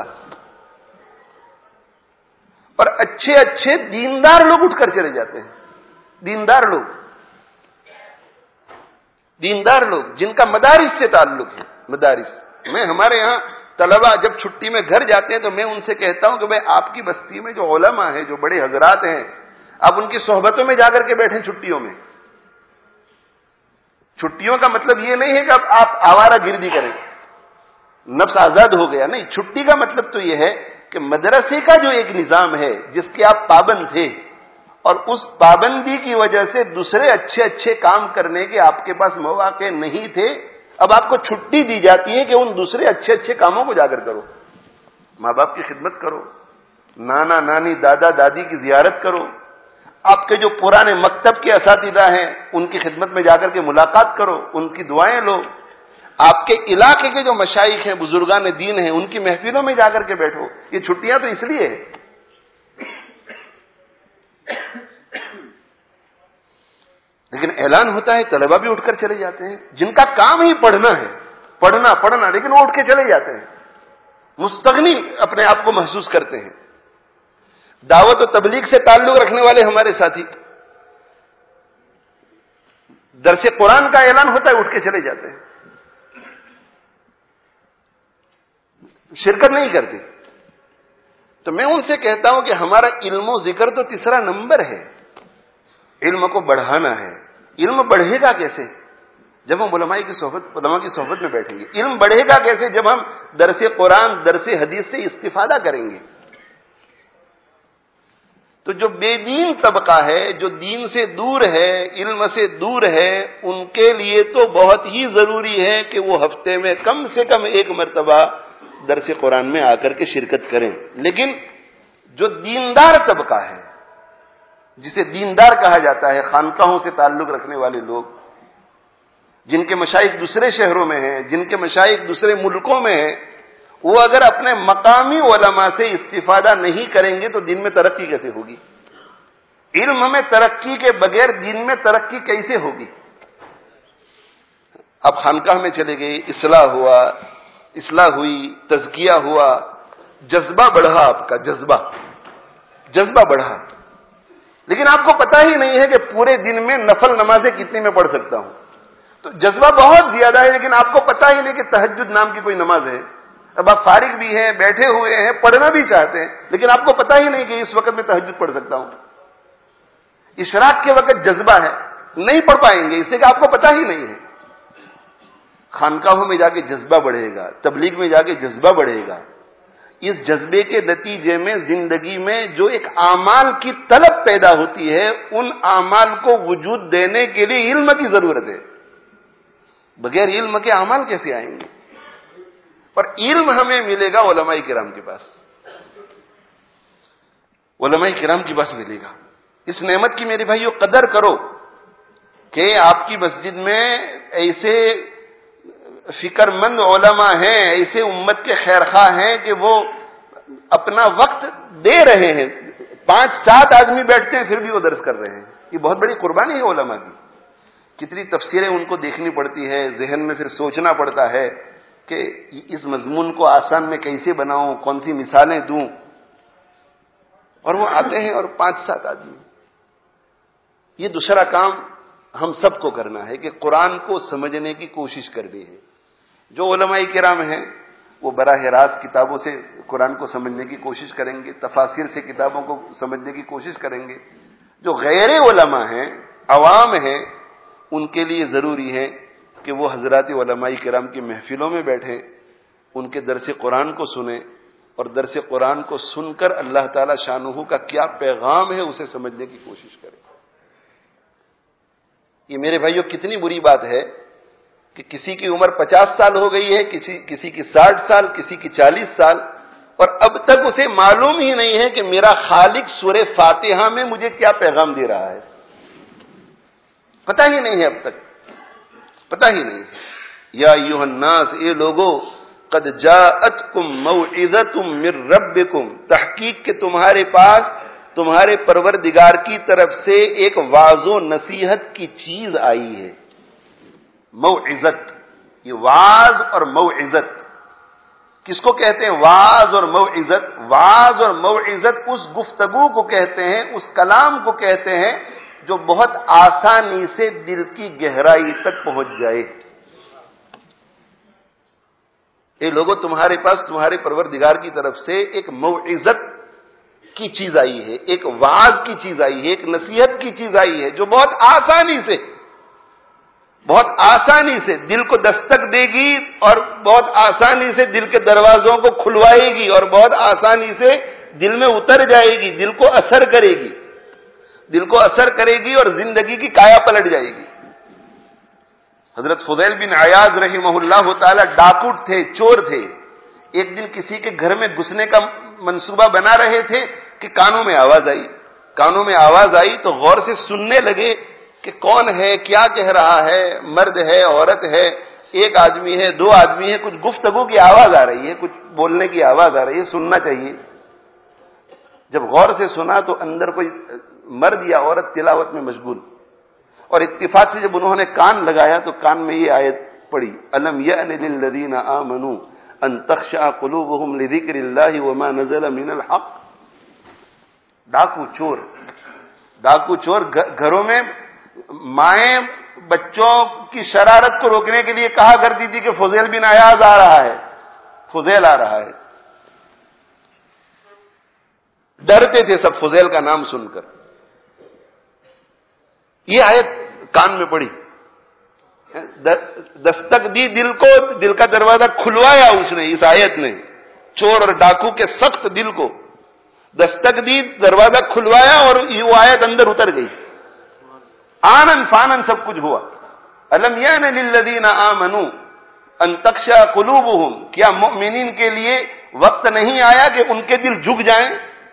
اور اچھے اچھے دیندار لوگ اٹھ کر چلے جاتے ہیں، دیندار لوگ جن کا مدارس سے تعلق ہے، مدارس۔ میں ہمارے یہاں طلبہ جب چھٹی میں گھر جاتے ہیں تو میں ان سے کہتا ہوں کہ بھائی آپ کی بستی میں جو علماء ہیں، جو بڑے حضرات ہیں، آپ ان کی صحبتوں میں جا کر کے بیٹھیں چھٹیوں میں۔ چھٹیوں کا مطلب یہ نہیں ہے کہ اب آپ آوارہ گردی کریں، نفس آزاد ہو گیا، نہیں، چھٹی کا مطلب تو یہ ہے کہ مدرسے کا جو ایک نظام ہے جس کے آپ پابند تھے، اور اس پابندی کی وجہ سے دوسرے اچھے اچھے کام کرنے کے آپ کے پاس مواقع نہیں تھے، اب آپ کو چھٹی دی جاتی ہے کہ ان دوسرے اچھے اچھے کاموں کو جا کر کرو، ماں باپ کی خدمت کرو، نانا نانی دادا دادی کی زیارت کرو، آپ کے جو پرانے مکتب کے اساتذہ ہیں ان کی خدمت میں جا کر کے ملاقات کرو، ان کی دعائیں لو، آپ کے علاقے کے جو مشائخ ہیں بزرگان دین ہیں ان کی محفلوں میں جا کر کے بیٹھو۔ یہ چھٹیاں تو اس لیے ہے۔ لیکن اعلان ہوتا ہے، طلبہ بھی اٹھ کر چلے جاتے ہیں، جن کا کام ہی پڑھنا ہے، پڑھنا، لیکن وہ اٹھ کے چلے جاتے ہیں، مستغنی اپنے آپ کو محسوس کرتے ہیں۔ دعوت و تبلیغ سے تعلق رکھنے والے ہمارے ساتھی، درس قرآن کا اعلان ہوتا ہے اٹھ کے چلے جاتے ہیں، شرکت نہیں کرتے۔ تو میں ان سے کہتا ہوں کہ ہمارا علم و ذکر تو تیسرا نمبر ہے، علم کو بڑھانا ہے۔ علم بڑھے گا کیسے؟ جب ہم علماء کی صحبت میں بیٹھیں گے۔ علم بڑھے گا کیسے؟ جب ہم درس قرآن درس حدیث سے استفادہ کریں گے۔ تو جو بے دین طبقہ ہے، جو دین سے دور ہے، علم سے دور ہے، ان کے لیے تو بہت ہی ضروری ہے کہ وہ ہفتے میں کم سے کم ایک مرتبہ درس قرآن میں آ کر کے شرکت کریں۔ لیکن جو دیندار طبقہ ہے، جسے دیندار کہا جاتا ہے، خانقاہوں سے تعلق رکھنے والے لوگ، جن کے مشائخ دوسرے شہروں میں ہیں، جن کے مشائخ دوسرے ملکوں میں ہیں، وہ اگر اپنے مقامی علماء سے استفادہ نہیں کریں گے تو دین میں ترقی کیسے ہوگی؟ علم میں ترقی کے بغیر دین میں ترقی کیسے ہوگی؟ اب خانقاہ میں چلے گئے، اصلاح ہوئی، تزکیہ ہوا، جذبہ بڑھا، آپ کا جذبہ بڑھا، لیکن آپ کو پتہ ہی نہیں ہے کہ پورے دن میں نفل نمازیں کتنی میں پڑھ سکتا ہوں۔ تو جذبہ بہت زیادہ ہے، لیکن آپ کو پتہ ہی نہیں کہ تہجد نام کی کوئی نماز ہے۔ اب آپ فارغ بھی ہیں، بیٹھے ہوئے ہیں، پڑھنا بھی چاہتے ہیں، لیکن آپ کو پتہ ہی نہیں کہ اس وقت میں تہجد پڑھ سکتا ہوں۔ اشراق کے وقت جذبہ ہے، نہیں پڑھ پائیں گے، اس لیے کہ آپ کو پتہ ہی نہیں ہے۔ خانقاہوں میں جا کے جذبہ بڑھے گا، تبلیغ میں جا کے جذبہ بڑھے گا۔ اس جذبے کے نتیجے میں زندگی میں جو ایک اعمال کی طلب پیدا ہوتی ہے، ان اعمال کو وجود دینے کے لیے علم کی ضرورت ہے۔ بغیر علم کے اعمال کیسے آئیں گے؟ اور علم ہمیں ملے گا علماء کرام کے پاس، علماء کرام کے پاس ملے گا۔ اس نعمت کی میرے بھائیو قدر کرو کہ آپ کی مسجد میں ایسے فکر مند علماء ہیں، ایسے امت کے خیرخواہ ہیں کہ وہ اپنا وقت دے رہے ہیں۔ 5-7 آدمی بیٹھتے ہیں پھر بھی وہ درس کر رہے ہیں۔ یہ بہت بڑی قربانی ہے علماء کی۔ کتنی تفسیریں ان کو دیکھنی پڑتی ہے، ذہن میں پھر سوچنا پڑتا ہے کہ اس مضمون کو آسان میں کیسے بناؤں، کون سی مثالیں دوں، اور وہ آتے ہیں اور 5-7 آدمی۔ یہ دوسرا کام ہم سب کو کرنا ہے کہ قرآن کو سمجھنے کی کوشش کرنی ہے۔ جو علماء کرام ہیں وہ براہ راست کتابوں سے قرآن کو سمجھنے کی کوشش کریں گے، تفاسیر سے کتابوں کو سمجھنے کی کوشش کریں گے۔ جو غیر علماء ہیں، عوام ہیں، ان کے لیے ضروری ہے کہ وہ حضرات علماء کرام کی محفلوں میں بیٹھیں، ان کے درس قرآن کو سنیں، اور درس قرآن کو سن کر اللہ تعالی شانہ کا کیا پیغام ہے اسے سمجھنے کی کوشش کریں۔ یہ میرے بھائیوں کتنی بری بات ہے کہ کسی کی عمر 50 سال ہو گئی ہے، کسی کی 60 سال، کسی کی 40 سال، اور اب تک اسے معلوم ہی نہیں ہے کہ میرا خالق سورہ فاتحہ میں مجھے کیا پیغام دے رہا ہے۔ پتہ ہی نہیں ہے، اب تک پتہ ہی نہیں ہے۔ یا ایھا الناس، اے لوگو، قد جاءتکم موعظۃ من ربکم، تحقیق کہ تمہارے پاس تمہارے پروردگار کی طرف سے ایک واعظ و نصیحت کی چیز آئی ہے۔ موعظت، یہ واعظ اور موعظت کس کو کہتے ہیں؟ واعظ اور موعظت، واعظ اور موعظت اس گفتگو کو کہتے ہیں، اس کلام کو کہتے ہیں جو بہت آسانی سے دل کی گہرائی تک پہنچ جائے۔ اے لوگوں، تمہارے پاس تمہارے پروردگار کی طرف سے ایک موعظت کی چیز آئی ہے، ایک واعظ کی چیز آئی ہے، ایک نصیحت کی چیز آئی ہے جو بہت آسانی سے دل کو دستک دے گی، اور بہت آسانی سے دل کے دروازوں کو کھلوائے گی، اور بہت آسانی سے دل میں اتر جائے گی، دل کو اثر کرے گی اور زندگی کی کایا پلٹ جائے گی۔ حضرت فضیل بن عیاض رحمہ اللہ تعالی ڈاکو تھے، چور تھے. ایک دن کسی کے گھر میں گھسنے کا منصوبہ بنا رہے تھے کہ کانوں میں آواز آئی تو غور سے سننے لگے کہ کون ہے، کیا کہہ رہا ہے، مرد ہے، عورت ہے، ایک آدمی ہے، دو آدمی ہے، کچھ گفتگو کی آواز آ رہی ہے، کچھ بولنے کی آواز آ رہی ہے، سننا چاہیے. جب غور سے سنا تو اندر کوئی مرد یا عورت تلاوت میں مشغول، اور اتفاق سے جب انہوں نے کان لگایا تو کان میں یہ آیت پڑھی، الم یأن للذین آمنوا ان تخشع قلوبهم لذکر اللہ وما نزل من الحق. ڈاکو چور گھروں میں مائیں بچوں کی شرارت کو روکنے کے لیے کہا کرتی تھی کہ فضیل بن عیاض آ رہا ہے، فضیل آ رہا ہے. ڈرتے تھے سب فضیل کا نام سن کر. یہ آیت کان میں پڑی، دستک دی دل کو، دل کا دروازہ کھلوایا اس نے، اس آیت نے چور اور ڈاکو کے سخت دل کو دستک دی، دروازہ کھلوایا اور وہ آیت اندر اتر گئی. آنن فانن سب کچھ ہوا. الم یأن للذین آمنوا ان تخشع قلوبهم، کیا مؤمنین کے لیے وقت نہیں آیا کہ ان کے دل جھک جائیں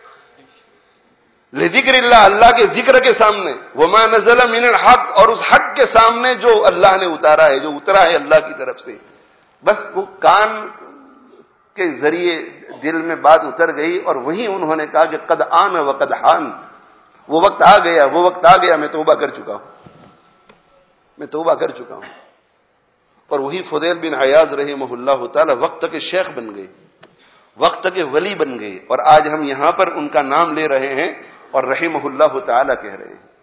لذکر اللہ، اللہ کے ذکر کے سامنے، وما نزل من الحق، اور اس حق کے سامنے جو اللہ نے اتارا ہے، جو اترا ہے اللہ کی طرف سے. بس وہ کان کے ذریعے دل میں بات اتر گئی اور وہیں انہوں نے کہا کہ قد آن وقد حان، وہ وقت آ گیا، میں توبہ کر چکا ہوں. اور وہی فضیل بن عیاض رحمہ اللہ تعالی وقت کے شیخ بن گئے، وقت کے ولی بن گئے، اور آج ہم یہاں پر ان کا نام لے رہے ہیں اور رحمہ اللہ تعالی کہہ رہے ہیں.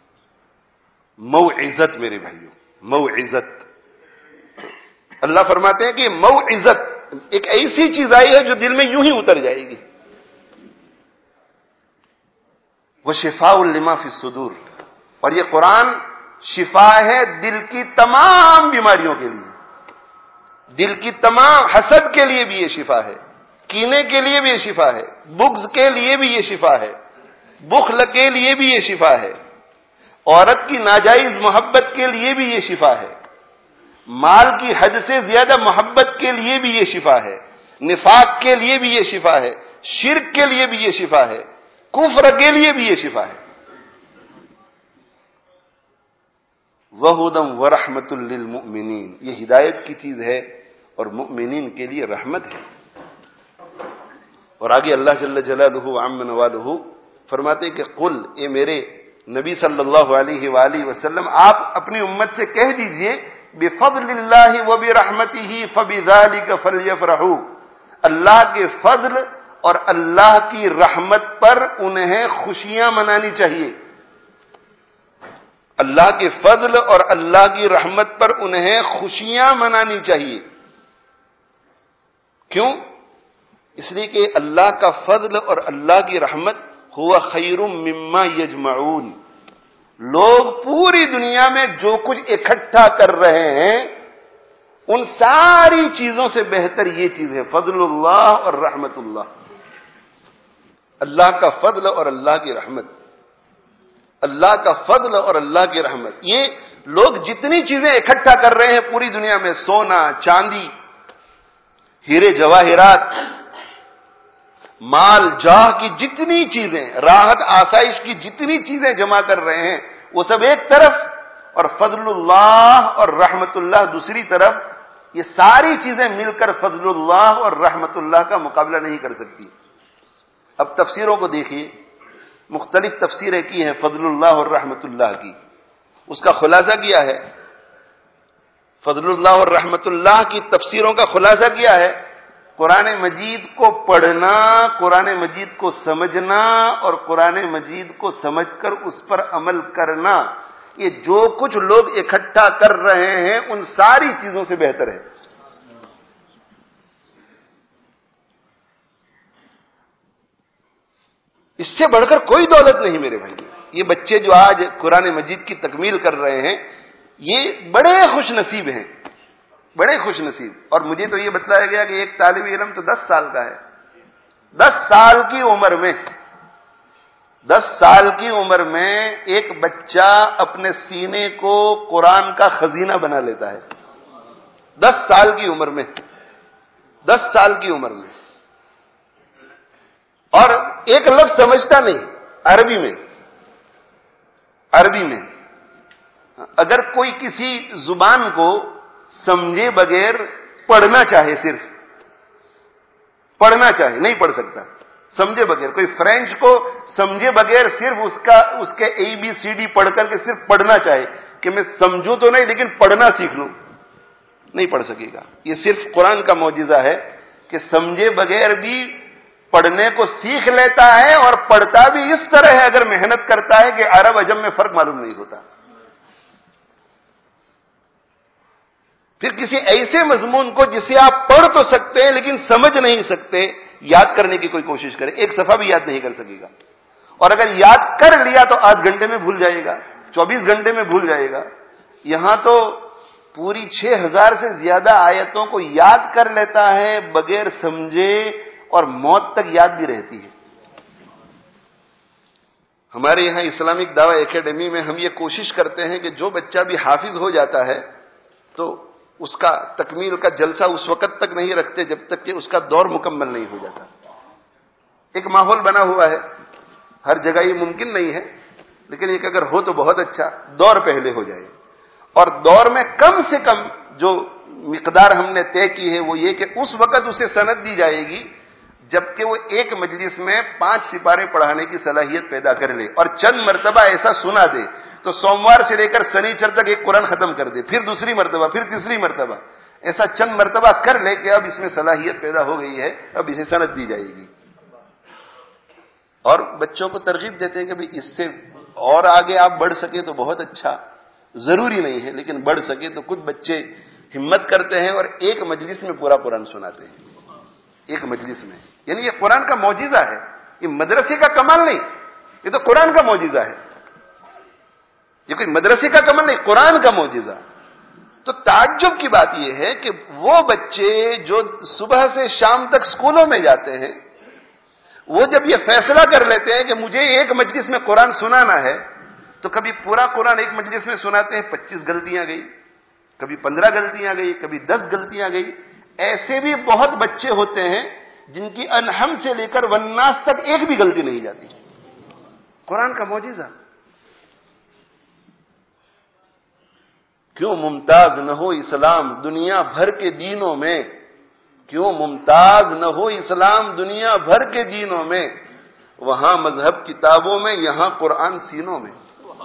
موعظت میرے بھائیوں، موعظت. اللہ فرماتے ہیں کہ موعظت ایک ایسی چیز آئی ہے جو دل میں یوں ہی اتر جائے گی. وشفاء لما فی الصدور، اور یہ قرآن شفا ہے دل کی تمام بیماریوں کے لیے. دل کی تمام، حسد کے لیے بھی یہ شفا ہے، کینے کے لیے بھی یہ شفا ہے، بغض کے لیے بھی یہ شفا ہے، بخل کے لیے بھی یہ شفا ہے، عورت کی ناجائز محبت کے لیے بھی یہ شفا ہے، مال کی حد سے زیادہ محبت کے لیے بھی یہ شفا ہے، نفاق کے لیے بھی یہ شفا ہے، شرک کے لیے بھی یہ شفا ہے، کفر کے لیے بھی یہ شفا ہے. وَهُدًى وَرَحْمَةٌ لِّلْمُؤْمِنِينَ، یہ ہدایت کی چیز ہے اور مؤمنین کے لیے رحمت ہے. اور آگے اللہ جل جلالہ وعم نوالہ فرماتے کہ قل، اے میرے نبی صلی اللہ علیہ وآلہ وسلم، آپ اپنی امت سے کہہ دیجئے بفضل اللہ وبرحمتہ فبذلک فلیفرحوا، اللہ کے فضل اور اللہ کی رحمت پر انہیں خوشیاں منانی چاہیے. اللہ کے فضل اور اللہ کی رحمت پر انہیں خوشیاں منانی چاہیے. کیوں؟ اس لیے کہ اللہ کا فضل اور اللہ کی رحمت ہوا خیر مما یجمعون. لوگ پوری دنیا میں جو کچھ اکٹھا کر رہے ہیں ان ساری چیزوں سے بہتر یہ چیز ہے، فضل اللہ اور رحمت اللہ. اللہ کا فضل اور اللہ کی رحمت، اللہ کا فضل اور اللہ کی رحمت. یہ لوگ جتنی چیزیں اکٹھا کر رہے ہیں پوری دنیا میں، سونا چاندی، ہیرے جواہرات، مال جاہ کی جتنی چیزیں، راحت آسائش کی جتنی چیزیں جمع کر رہے ہیں، وہ سب ایک طرف اور فضل اللہ اور رحمت اللہ دوسری طرف. یہ ساری چیزیں مل کر فضل اللہ اور رحمت اللہ کا مقابلہ نہیں کر سکتی. اب تفسیروں کو دیکھیے، مختلف تفسیریں کی ہیں فضل اللہ اور رحمت اللہ کی. اس کا خلاصہ کیا ہے؟ فضل اللہ اور رحمت اللہ کی تفسیروں کا خلاصہ کیا ہے؟ قرآن مجید کو پڑھنا، قرآن مجید کو سمجھنا اور قرآن مجید کو سمجھ کر اس پر عمل کرنا. یہ جو کچھ لوگ اکٹھا کر رہے ہیں ان ساری چیزوں سے بہتر ہے. اس سے بڑھ کر کوئی دولت نہیں میرے بھائی. یہ بچے جو آج قرآن مجید کی تکمیل کر رہے ہیں یہ بڑے خوش نصیب ہیں، بڑے خوش نصیب. اور مجھے تو یہ بتلایا گیا کہ ایک طالب علم تو 10 سال کا ہے، 10 سال کی عمر میں 10 سال کی عمر میں ایک بچہ اپنے سینے کو قرآن کا خزینہ بنا لیتا ہے. 10 سال کی عمر میں، 10 سال کی عمر میں. اور ایک لفظ سمجھتا نہیں عربی میں. عربی میں اگر کوئی کسی زبان کو سمجھے بغیر پڑھنا چاہے، صرف پڑھنا چاہے، نہیں پڑھ سکتا سمجھے بغیر. کوئی فرینچ کو سمجھے بغیر صرف اس کے ABCD پڑھ کر کے صرف پڑھنا چاہے کہ میں سمجھوں تو نہیں لیکن پڑھنا سیکھ لوں، نہیں پڑھ سکے گا. یہ صرف قرآن کا معجزہ ہے کہ سمجھے بغیر بھی پڑھنے کو سیکھ لیتا ہے، اور پڑھتا بھی اس طرح ہے اگر محنت کرتا ہے کہ عرب عجم میں فرق معلوم نہیں ہوتا. پھر کسی ایسے مضمون کو جسے آپ پڑھ تو سکتے ہیں لیکن سمجھ نہیں سکتے، یاد کرنے کی کوئی کوشش کرے، ایک صفحہ بھی یاد نہیں کر سکے گا. اور اگر یاد کر لیا تو 8 گھنٹے میں بھول جائے گا، 24 گھنٹے میں بھول جائے گا. یہاں تو پوری 6000 سے زیادہ آیتوں کو یاد کر لیتا ہے بغیر سمجھے، اور موت تک یاد بھی رہتی ہے. ہمارے یہاں اسلامک دعوی اکیڈمی میں ہم یہ کوشش کرتے ہیں کہ جو بچہ بھی حافظ ہو جاتا ہے تو اس کا تکمیل کا جلسہ اس وقت تک نہیں رکھتے جب تک کہ اس کا دور مکمل نہیں ہو جاتا. ایک ماحول بنا ہوا ہے، ہر جگہ یہ ممکن نہیں ہے، لیکن ایک اگر ہو تو بہت اچھا، دور پہلے ہو جائے. اور دور میں کم سے کم جو مقدار ہم نے طے کی ہے وہ یہ کہ اس وقت اسے سند دی جائے گی جبکہ وہ ایک مجلس میں 5 سپارے پڑھانے کی صلاحیت پیدا کر لے، اور چند مرتبہ ایسا سنا دے تو سوموار سے لے کر سنیچر تک ایک قرآن ختم کر دے، پھر دوسری مرتبہ، پھر تیسری مرتبہ، ایسا چند مرتبہ کر لے کہ اب اس میں صلاحیت پیدا ہو گئی ہے، اب اسے سند دی جائے گی. اور بچوں کو ترغیب دیتے ہیں کہ بھئی اس سے اور آگے آپ بڑھ سکے تو بہت اچھا، ضروری نہیں ہے لیکن بڑھ سکے تو. کچھ بچے ہمت کرتے ہیں اور ایک مجلس میں پورا قرآن سناتے ہیں، ایک مجلس میں. یعنی یہ قرآن کا معجزہ ہے، یہ مدرسے کا کمال نہیں، یہ تو قرآن کا معجزہ ہے. یہ کوئی مدرسے کا کمال نہیں، قرآن کا معجزہ. تو تعجب کی بات یہ ہے کہ وہ بچے جو صبح سے شام تک سکولوں میں جاتے ہیں، وہ جب یہ فیصلہ کر لیتے ہیں کہ مجھے ایک مجلس میں قرآن سنانا ہے تو کبھی پورا قرآن ایک مجلس میں سناتے ہیں، 25 غلطیاں گئی، کبھی 15 غلطیاں گئی، کبھی 10 غلطیاں گئی. ایسے بھی بہت بچے ہوتے ہیں جن کی انہم سے لے کر والناس تک ایک بھی غلطی نہیں جاتی. قرآن کا معجزہ. کیوں ممتاز نہ ہو اسلام دنیا بھر کے دینوں میں؟ کیوں ممتاز نہ ہو اسلام دنیا بھر کے دینوں میں؟ وہاں مذہب کتابوں میں، یہاں قرآن سینوں میں.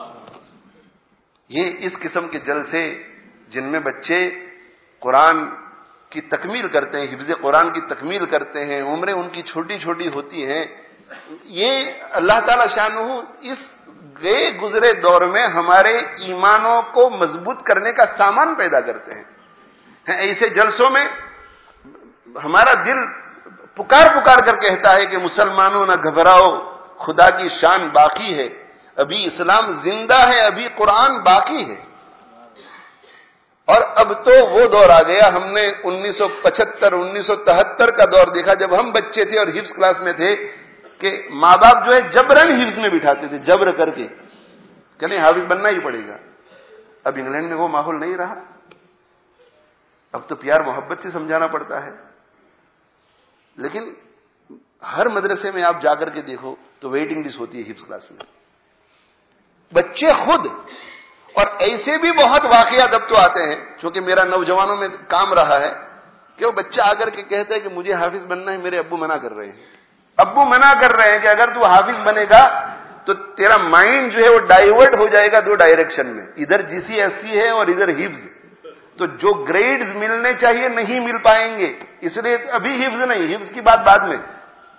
یہ اس قسم کے جلسے جن میں بچے قرآن کی تکمیل کرتے ہیں، حفظ قرآن کی تکمیل کرتے ہیں، عمریں ان کی چھوٹی چھوٹی ہوتی ہیں، یہ اللہ تعالی شانہ اس گئے گزرے دور میں ہمارے ایمانوں کو مضبوط کرنے کا سامان پیدا کرتے ہیں. ایسے جلسوں میں ہمارا دل پکار پکار کر کہتا ہے کہ مسلمانوں نہ گھبراؤ، خدا کی شان باقی ہے، ابھی اسلام زندہ ہے، ابھی قرآن باقی ہے. اور اب تو وہ دور آ گیا، ہم نے 1975 1973 کا دور دیکھا جب ہم بچے تھے اور حفظ کلاس میں تھے کہ ماں باپ جو ہے جبرن حفظ میں بٹھاتے تھے، جبر کر کے کہ نہیں حافظ بننا ہی پڑے گا. اب انگلینڈ میں وہ ماحول نہیں رہا، اب تو پیار محبت سے سمجھانا پڑتا ہے. لیکن ہر مدرسے میں آپ جا کر کے دیکھو تو ویٹنگ لسٹ ہوتی ہے حفظ کلاس میں، بچے خود. اور ایسے بھی بہت واقعات اب تو آتے ہیں، چونکہ میرا نوجوانوں میں کام رہا ہے، کہ وہ بچہ آ کر کے کہتا ہے کہ مجھے حافظ بننا ہے، میرے ابو منع کر رہے ہیں. ابو منع کر رہے ہیں کہ اگر تو حافظ بنے گا تو تیرا مائنڈ جو ہے وہ ڈائیورٹ ہو جائے گا 2 ڈائریکشن میں، ادھر GCSE ہے اور ادھر حفظ. تو جو گریڈز ملنے چاہیے نہیں مل پائیں گے، اس لیے ابھی حفظ نہیں، حفظ کی بات بعد میں.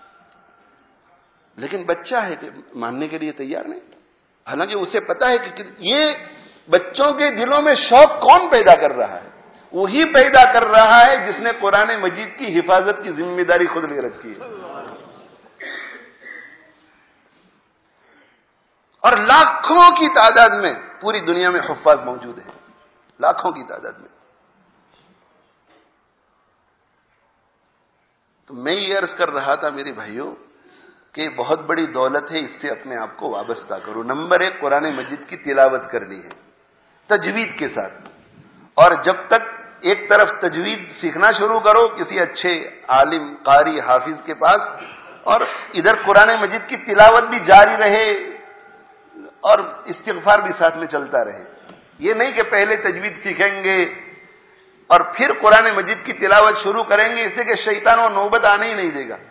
لیکن بچہ ہے کہ ماننے کے لیے تیار نہیں، حالانکہ اسے پتا ہے کہ یہ بچوں کے دلوں میں شوق کون پیدا کر رہا ہے؟ وہی پیدا کر رہا ہے جس نے قرآن مجید کی حفاظت کی ذمہ داری خود لے رکھی ہے. اور لاکھوں کی تعداد میں پوری دنیا میں حفاظ موجود ہیں، لاکھوں کی تعداد میں. تو میں یہ عرض کر رہا تھا میرے بھائیوں کہ بہت بڑی دولت ہے، اس سے اپنے آپ کو وابستہ کرو۔ نمبر 1 قرآن مجید کی تلاوت کرنی ہے تجوید کے ساتھ، اور جب تک ایک طرف تجوید سیکھنا شروع کرو کسی اچھے عالم قاری حافظ کے پاس، اور ادھر قرآن مجید کی تلاوت بھی جاری رہے اور استغفار بھی ساتھ میں چلتا رہے۔ یہ نہیں کہ پہلے تجوید سیکھیں گے اور پھر قرآن مجید کی تلاوت شروع کریں گے، اس سے کہ شیطان وہ نوبت آنے ہی نہیں دے گا،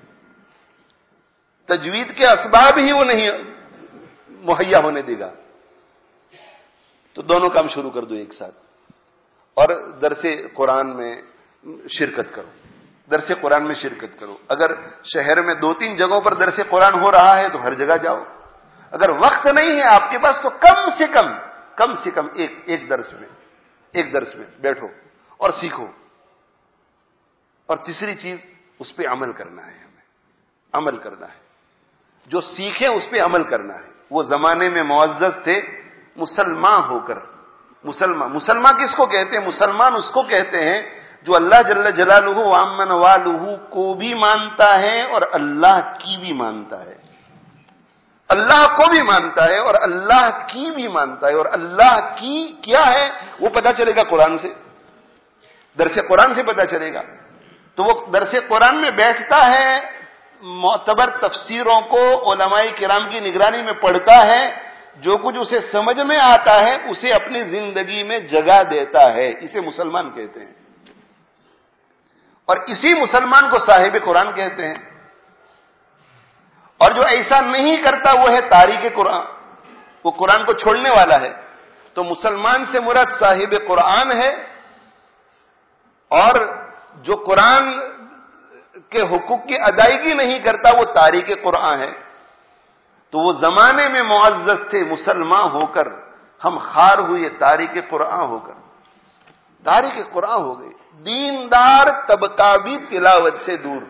تجوید کے اسباب ہی وہ نہیں مہیا ہونے دے گا۔ تو دونوں کام شروع کر دو ایک ساتھ، اور درس قرآن میں شرکت کرو، درس قرآن میں شرکت کرو۔ اگر شہر میں 2-3 جگہوں پر درس قرآن ہو رہا ہے تو ہر جگہ جاؤ، اگر وقت نہیں ہے آپ کے پاس تو کم سے کم ایک درس میں بیٹھو اور سیکھو۔ اور تیسری چیز، اس پہ عمل کرنا ہے، ہمیں عمل کرنا ہے، جو سیکھیں اس پہ عمل کرنا ہے۔ وہ زمانے میں معزز تھے مسلمان ہو کر، مسلمان کس کو کہتے ہیں؟ مسلمان اس کو کہتے ہیں جو اللہ جل جلالہ و عمن والہ کو بھی مانتا ہے اور اللہ کی بھی مانتا ہے، اللہ کو بھی مانتا ہے اور اللہ کی بھی مانتا ہے۔ اور اللہ کی کیا ہے وہ پتا چلے گا قرآن سے، درس قرآن سے پتا چلے گا۔ تو وہ درس قرآن میں بیٹھتا ہے، معتبر تفسیروں کو علماء کرام کی نگرانی میں پڑھتا ہے، جو کچھ اسے سمجھ میں آتا ہے اسے اپنی زندگی میں جگہ دیتا ہے، اسے مسلمان کہتے ہیں۔ اور اسی مسلمان کو صاحب قرآن کہتے ہیں۔ اور جو ایسا نہیں کرتا وہ ہے تاریک قرآن، وہ قرآن کو چھوڑنے والا ہے۔ تو مسلمان سے مراد صاحب قرآن ہے، اور جو قرآن کے حقوق کی ادائیگی نہیں کرتا وہ تاریک قرآن ہے۔ تو وہ زمانے میں معزز تھے مسلمان ہو کر، ہم خار ہوئے تاریک قرآن ہو کر، تاریک قرآن ہو گئے۔ دیندار طبقہ بھی تلاوت سے دور،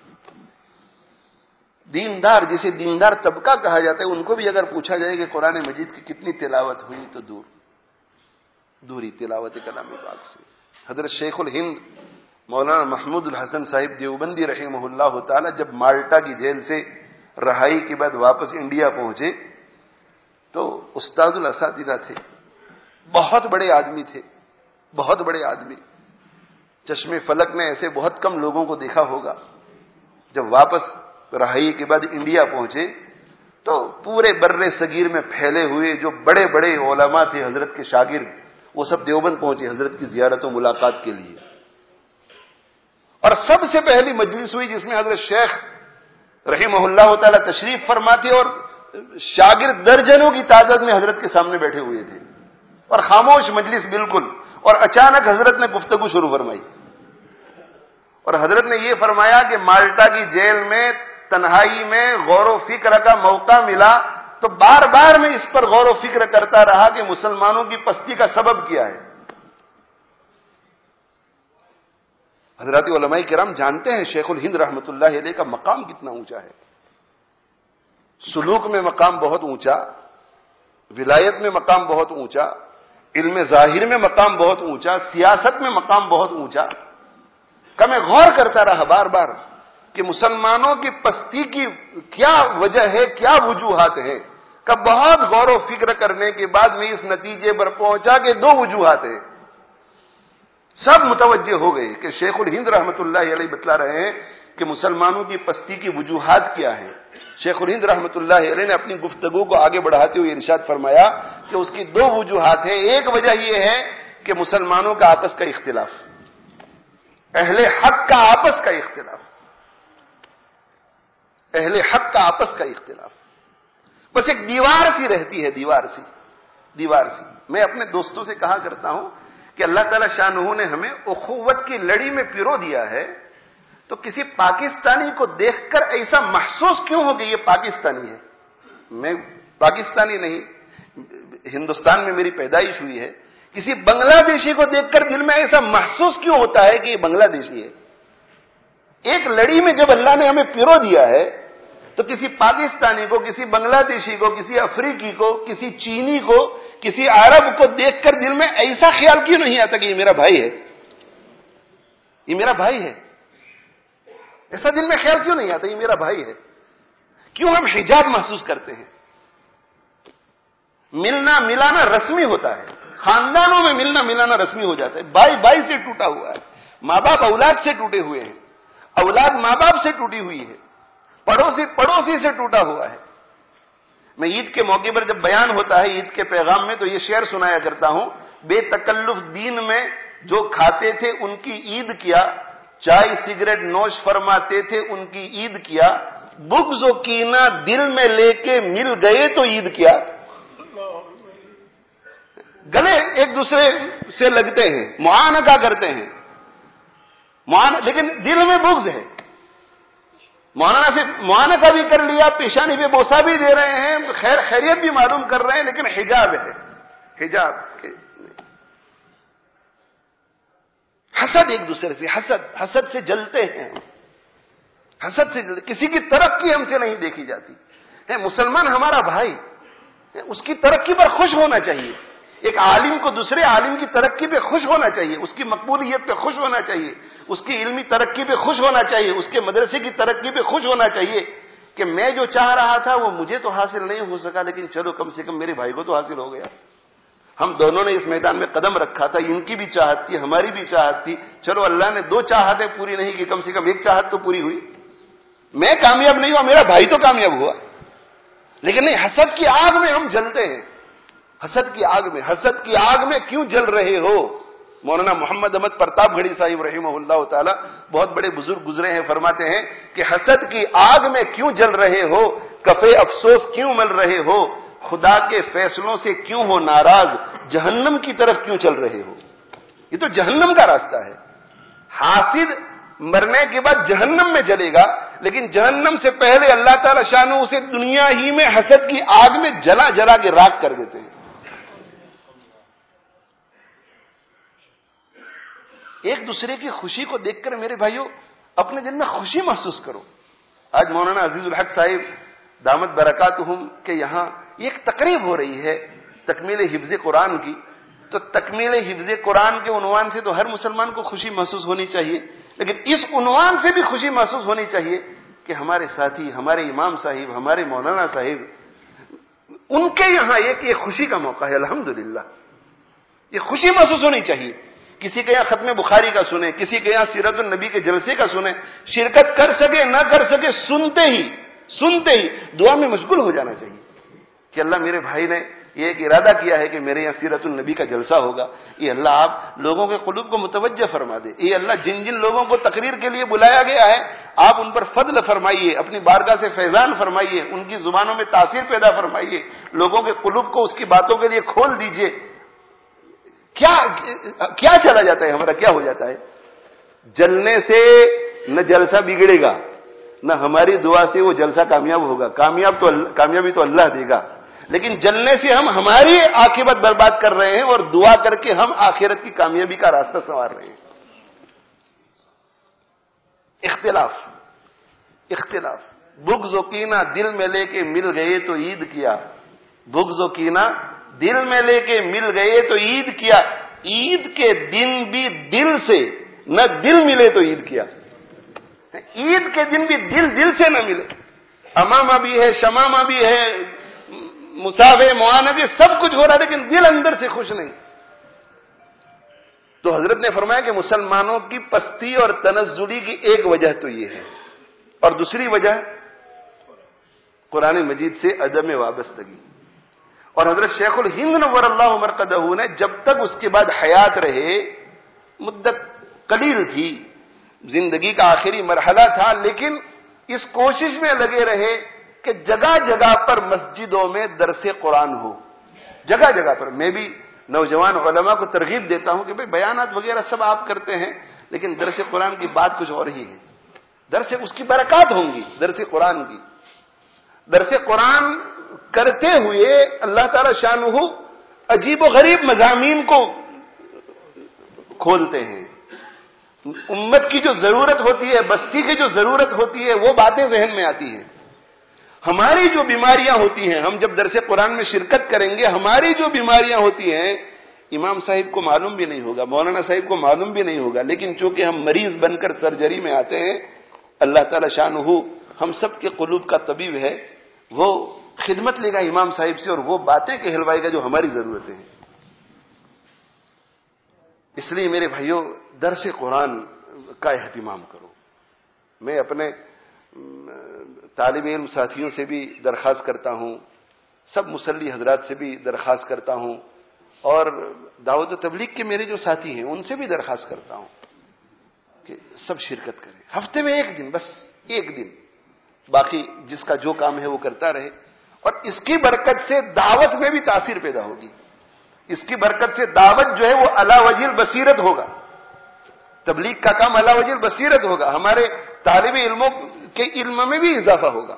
دیندار جسے دیندار طبقہ کہا جاتا ہے ان کو بھی اگر پوچھا جائے کہ قرآن مجید کی کتنی تلاوت ہوئی تو دوری تلاوت کلام پاک سے۔ حضرت شیخ الہند مولانا محمود الحسن صاحب دیوبندی رحمہ اللہ تعالی جب مالٹا کی جیل سے رہائی کے بعد واپس انڈیا پہنچے تو استاد الاساتذہ تھے، بہت بڑے آدمی تھے، بہت بڑے آدمی۔ چشم فلک نے ایسے بہت کم لوگوں کو دیکھا ہوگا۔ جب واپس رہائی کے بعد انڈیا پہنچے تو پورے بر صغیر میں پھیلے ہوئے جو بڑے بڑے علماء تھے حضرت کے شاگرد، وہ سب دیوبند پہنچے حضرت کی زیارت و ملاقات کے لیے۔ اور سب سے پہلی مجلس ہوئی جس میں حضرت شیخ رحمہ اللہ تعالی تشریف فرماتے اور شاگرد درجنوں کی تعداد میں حضرت کے سامنے بیٹھے ہوئے تھے، اور خاموش مجلس بالکل۔ اور اچانک حضرت نے گفتگو شروع فرمائی، اور حضرت نے یہ فرمایا کہ مالٹا کی جیل میں تنہائی میں غور و فکر کا موقع ملا تو بار بار میں اس پر غور و فکر کرتا رہا کہ مسلمانوں کی پستی کا سبب کیا ہے۔ حضرات علماء کرام جانتے ہیں شیخ الہند رحمۃ اللہ علیہ کا مقام کتنا اونچا ہے، سلوک میں مقام بہت اونچا، ولایت میں مقام بہت اونچا، علم ظاہر میں مقام بہت اونچا، سیاست میں مقام بہت اونچا۔ کہ میں غور کرتا رہا بار بار کہ مسلمانوں کی پستی کی کیا وجہ ہے، کیا وجوہات ہیں۔ کہ بہت غور و فکر کرنے کے بعد میں اس نتیجے پر پہنچا کہ 2 وجوہات ہیں۔ سب متوجہ ہو گئے کہ شیخ الہند رحمۃ اللہ علیہ بتلا رہے ہیں کہ مسلمانوں کی پستی کی وجوہات کیا ہیں۔ شیخ الہند رحمۃ اللہ علیہ نے اپنی گفتگو کو آگے بڑھاتے ہوئے ارشاد فرمایا کہ اس کی 2 وجوہات ہیں۔ ایک وجہ یہ ہے کہ مسلمانوں کا آپس کا اختلاف، اہل حق کا آپس کا اختلاف، اہل حق کا آپس کا اختلاف، بس ایک دیوار سی رہتی ہے، دیوار سی۔ میں اپنے دوستوں سے کہا کرتا ہوں کہ اللہ تعالی شانہ نے ہمیں اخوت کی لڑی میں پیرو دیا ہے، تو کسی پاکستانی کو دیکھ کر ایسا محسوس کیوں ہو کہ یہ پاکستانی ہے؟ میں پاکستانی نہیں، ہندوستان میں میری پیدائش ہوئی ہے، کسی بنگلہ دیشی کو دیکھ کر دل میں ایسا محسوس کیوں ہوتا ہے کہ یہ بنگلہ دیشی ہے؟ ایک لڑی میں جب اللہ نے ہمیں پیرو دیا ہے تو کسی پاکستانی کو، کسی بنگلہ دیشی کو، کسی افریقی کو، کسی چینی کو، کسی عرب کو دیکھ کر دل میں ایسا خیال کیوں نہیں آتا کہ یہ میرا بھائی ہے، یہ میرا بھائی ہے؟ ایسا دل میں خیال کیوں نہیں آتا یہ میرا بھائی ہے؟ کیوں ہم حجاب محسوس کرتے ہیں؟ ملنا ملانا رسمی ہوتا ہے، خاندانوں میں ملنا ملانا رسمی ہو جاتا ہے، بھائی بھائی سے ٹوٹا ہوا ہے، ماں باپ اولاد سے ٹوٹے ہوئے ہیں، اولاد ماں باپ سے ٹوٹی ہوئی ہے، پڑوسی پڑوسی سے ٹوٹا ہوا ہے۔ میں عید کے موقع پر جب بیان ہوتا ہے عید کے پیغام میں تو یہ شعر سنایا کرتا ہوں، بے تکلف دین میں جو کھاتے تھے ان کی عید کیا، چائے سگریٹ نوش فرماتے تھے ان کی عید کیا، بغض و کینہ دل میں لے کے مل گئے تو عید کیا۔ گلے ایک دوسرے سے لگتے ہیں، معانقہ کرتے ہیں، لیکن دل میں بغض ہے۔ معانقہ بھی کر لیا، پیشانی پہ بوسہ بھی دے رہے ہیں، خیریت بھی معلوم کر رہے ہیں، لیکن حجاب ہے، حجاب۔ حسد ایک دوسرے سے، حسد سے جلتے ہیں، حسد سے جلتے، کسی کی ترقی ہم سے نہیں دیکھی جاتی ہے۔ مسلمان ہمارا بھائی، اس کی ترقی پر خوش ہونا چاہیے۔ ایک عالم کو دوسرے عالم کی ترقی پہ خوش ہونا چاہیے، اس کی مقبولیت پہ خوش ہونا چاہیے، اس کی علمی ترقی پہ خوش ہونا چاہیے، اس کے مدرسے کی ترقی پہ خوش ہونا چاہیے کہ میں جو چاہ رہا تھا وہ مجھے تو حاصل نہیں ہو سکا، لیکن چلو کم سے کم میرے بھائی کو تو حاصل ہو گیا۔ ہم دونوں نے اس میدان میں قدم رکھا تھا، ان کی بھی چاہت تھی، ہماری بھی چاہت تھی، چلو اللہ نے 2 چاہتیں پوری نہیں کی، کم سے کم 1 چاہت تو پوری ہوئی۔ میں کامیاب نہیں ہوا، میرا بھائی تو کامیاب ہوا، لیکن نہیں، حسد کی آگ میں ہم جلتے ہیں۔ حسد کی آگ میں کیوں جل رہے ہو؟ مولانا محمد احمد پرتاپ گڑھی صاحب رحمہ اللہ تعالی بہت بڑے بزرگ گزرے ہیں، فرماتے ہیں کہ حسد کی آگ میں کیوں جل رہے ہو، کفے افسوس کیوں مل رہے ہو، خدا کے فیصلوں سے کیوں ہو ناراض، جہنم کی طرف کیوں چل رہے ہو؟ یہ تو جہنم کا راستہ ہے۔ حاسد مرنے کے بعد جہنم میں جلے گا، لیکن جہنم سے پہلے اللہ تعالی شانہ اسے دنیا ہی میں حسد کی آگ میں جلا جلا کے راکھ کر دیتے ہیں۔ ایک دوسرے کی خوشی کو دیکھ کر میرے بھائیوں اپنے دل میں خوشی محسوس کرو۔ آج مولانا عزیز الحق صاحب دامت برکاتہم کے یہاں ایک تقریب ہو رہی ہے تکمیل حفظ قرآن کی، تو تکمیل حفظ قرآن کے عنوان سے تو ہر مسلمان کو خوشی محسوس ہونی چاہیے، لیکن اس عنوان سے بھی خوشی محسوس ہونی چاہیے کہ ہمارے ساتھی، ہمارے امام صاحب، ہمارے مولانا صاحب، ان کے یہاں ایک خوشی کا موقع ہے، الحمدللہ یہ خوشی محسوس ہونی چاہیے۔ کسی کے یہاں ختم بخاری کا سنیں، کسی کے یہاں سیرت النبی کے جلسے کا سنیں، شرکت کر سکے نہ کر سکے، سنتے ہی دعا میں مشغول ہو جانا چاہیے کہ اللہ میرے بھائی نے یہ ایک ارادہ کیا ہے کہ میرے یہاں سیرت النبی کا جلسہ ہوگا، یہ اللہ آپ لوگوں کے قلوب کو متوجہ فرما دے، یہ اللہ جن جن لوگوں کو تقریر کے لیے بلایا گیا ہے آپ ان پر فضل فرمائیے، اپنی بارگاہ سے فیضان فرمائیے، ان کی زبانوں میں تاثیر پیدا فرمائیے، لوگوں کے قلوب کو اس کی باتوں کے لیے کھول دیجئے۔ کیا چلا جاتا ہے ہمارا، کیا ہو جاتا ہے؟ جلنے سے نہ جلسہ بگڑے گا، نہ ہماری دعا سے وہ جلسہ کامیاب ہوگا، کامیابی تو اللہ دے گا، لیکن جلنے سے ہم ہماری عاقبت برباد کر رہے ہیں اور دعا کر کے ہم آخرت کی کامیابی کا راستہ سنوار رہے ہیں۔ اختلاف، بغض و کینہ دل میں لے کے مل گئے تو عید کیا، بغض و کینہ دل میں لے کے مل گئے تو عید کیا، عید کے دن بھی دل سے نہ دل ملے تو عید کیا، عید کے دن بھی دل سے نہ ملے، امامہ بھی ہے، شمامہ بھی ہے، مساوے معانقے سب کچھ ہو رہا ہے، لیکن دل اندر سے خوش نہیں۔ تو حضرت نے فرمایا کہ مسلمانوں کی پستی اور تنزلی کی ایک وجہ تو یہ ہے، اور دوسری وجہ قرآن مجید سے عدم وابستگی۔ اور حضرت شیخ الہند نور اللہ مرقدہ نے جب تک اس کے بعد حیات رہے، مدت قلیل تھی، زندگی کا آخری مرحلہ تھا، لیکن اس کوشش میں لگے رہے کہ جگہ جگہ پر مسجدوں میں درس قرآن ہو، جگہ جگہ پر۔ میں بھی نوجوان علماء کو ترغیب دیتا ہوں کہ بھئی بیانات وغیرہ سب آپ کرتے ہیں، لیکن درس قرآن کی بات کچھ اور ہی ہے، درس اس کی برکات ہوں گی، درس قرآن کی۔ درس قرآن کرتے ہوئے اللہ تعالی شانہ عجیب و غریب مضامین کو کھولتے ہیں، امت کی جو ضرورت ہوتی ہے، بستی کی جو ضرورت ہوتی ہے، وہ باتیں ذہن میں آتی ہیں۔ ہماری جو بیماریاں ہوتی ہیں، ہم جب درس قرآن میں شرکت کریں گے، ہماری جو بیماریاں ہوتی ہیں امام صاحب کو معلوم بھی نہیں ہوگا، مولانا صاحب کو معلوم بھی نہیں ہوگا، لیکن چونکہ ہم مریض بن کر سرجری میں آتے ہیں، اللہ تعالی شانہ ہم سب کے قلوب کا طبیب ہے، وہ خدمت لے گا امام صاحب سے اور وہ باتیں کہلوائے گا جو ہماری ضرورتیں ہیں۔ اس لیے میرے بھائیوں، درس قرآن کا اہتمام کرو۔ میں اپنے طالب علم ساتھیوں سے بھی درخواست کرتا ہوں، سب مصلی حضرات سے بھی درخواست کرتا ہوں، اور دعوت و تبلیغ کے میرے جو ساتھی ہیں ان سے بھی درخواست کرتا ہوں کہ سب شرکت کریں۔ ہفتے میں ایک دن، بس ایک دن، باقی جس کا جو کام ہے وہ کرتا رہے، اور اس کی برکت سے دعوت میں بھی تاثیر پیدا ہوگی۔ اس کی برکت سے دعوت جو ہے وہ علی وجہ البصیرت ہوگا، تبلیغ کا کام علی وجہ البصیرت ہوگا، ہمارے طالب علموں کے علم میں بھی اضافہ ہوگا۔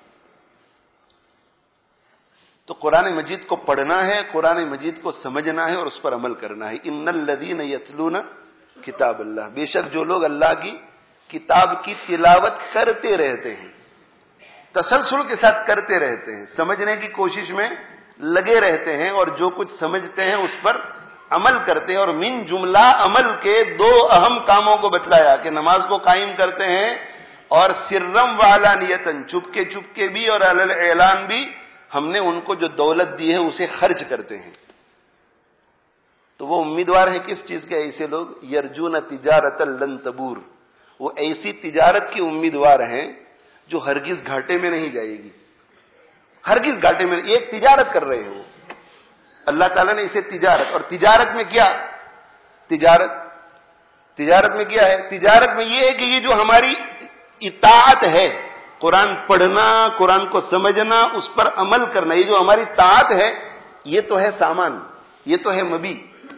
تو قرآن مجید کو پڑھنا ہے، قرآن مجید کو سمجھنا ہے اور اس پر عمل کرنا ہے۔ ان الذین یتلون کتاب اللہ، بے شک جو لوگ اللہ کی کتاب کی تلاوت کرتے رہتے ہیں، تسلسل کے ساتھ کرتے رہتے ہیں، سمجھنے کی کوشش میں لگے رہتے ہیں، اور جو کچھ سمجھتے ہیں اس پر عمل کرتے ہیں۔ اور من جملہ عمل کے دو اہم کاموں کو بتلایا کہ نماز کو قائم کرتے ہیں، اور سرم وعلانیتن، چپکے بھی اور علی اعلان بھی، ہم نے ان کو جو دولت دی ہے اسے خرچ کرتے ہیں۔ تو وہ امیدوار ہیں کس چیز کے؟ ایسے لوگ یرجون تجارت لن تبور، وہ ایسی تجارت کی امیدوار ہیں جو ہرگز گھاٹے میں نہیں جائے گی، ہرگز گھاٹے میں۔ ایک تجارت کر رہے ہیں وہ، اللہ تعالیٰ نے اسے تجارت، اور تجارت میں کیا؟ تجارت میں کیا ہے؟ تجارت میں یہ ہے کہ یہ جو ہماری اطاعت ہے، قرآن پڑھنا، قرآن کو سمجھنا، اس پر عمل کرنا، یہ جو ہماری طاعت ہے، یہ تو ہے سامان، یہ تو ہے مبی۔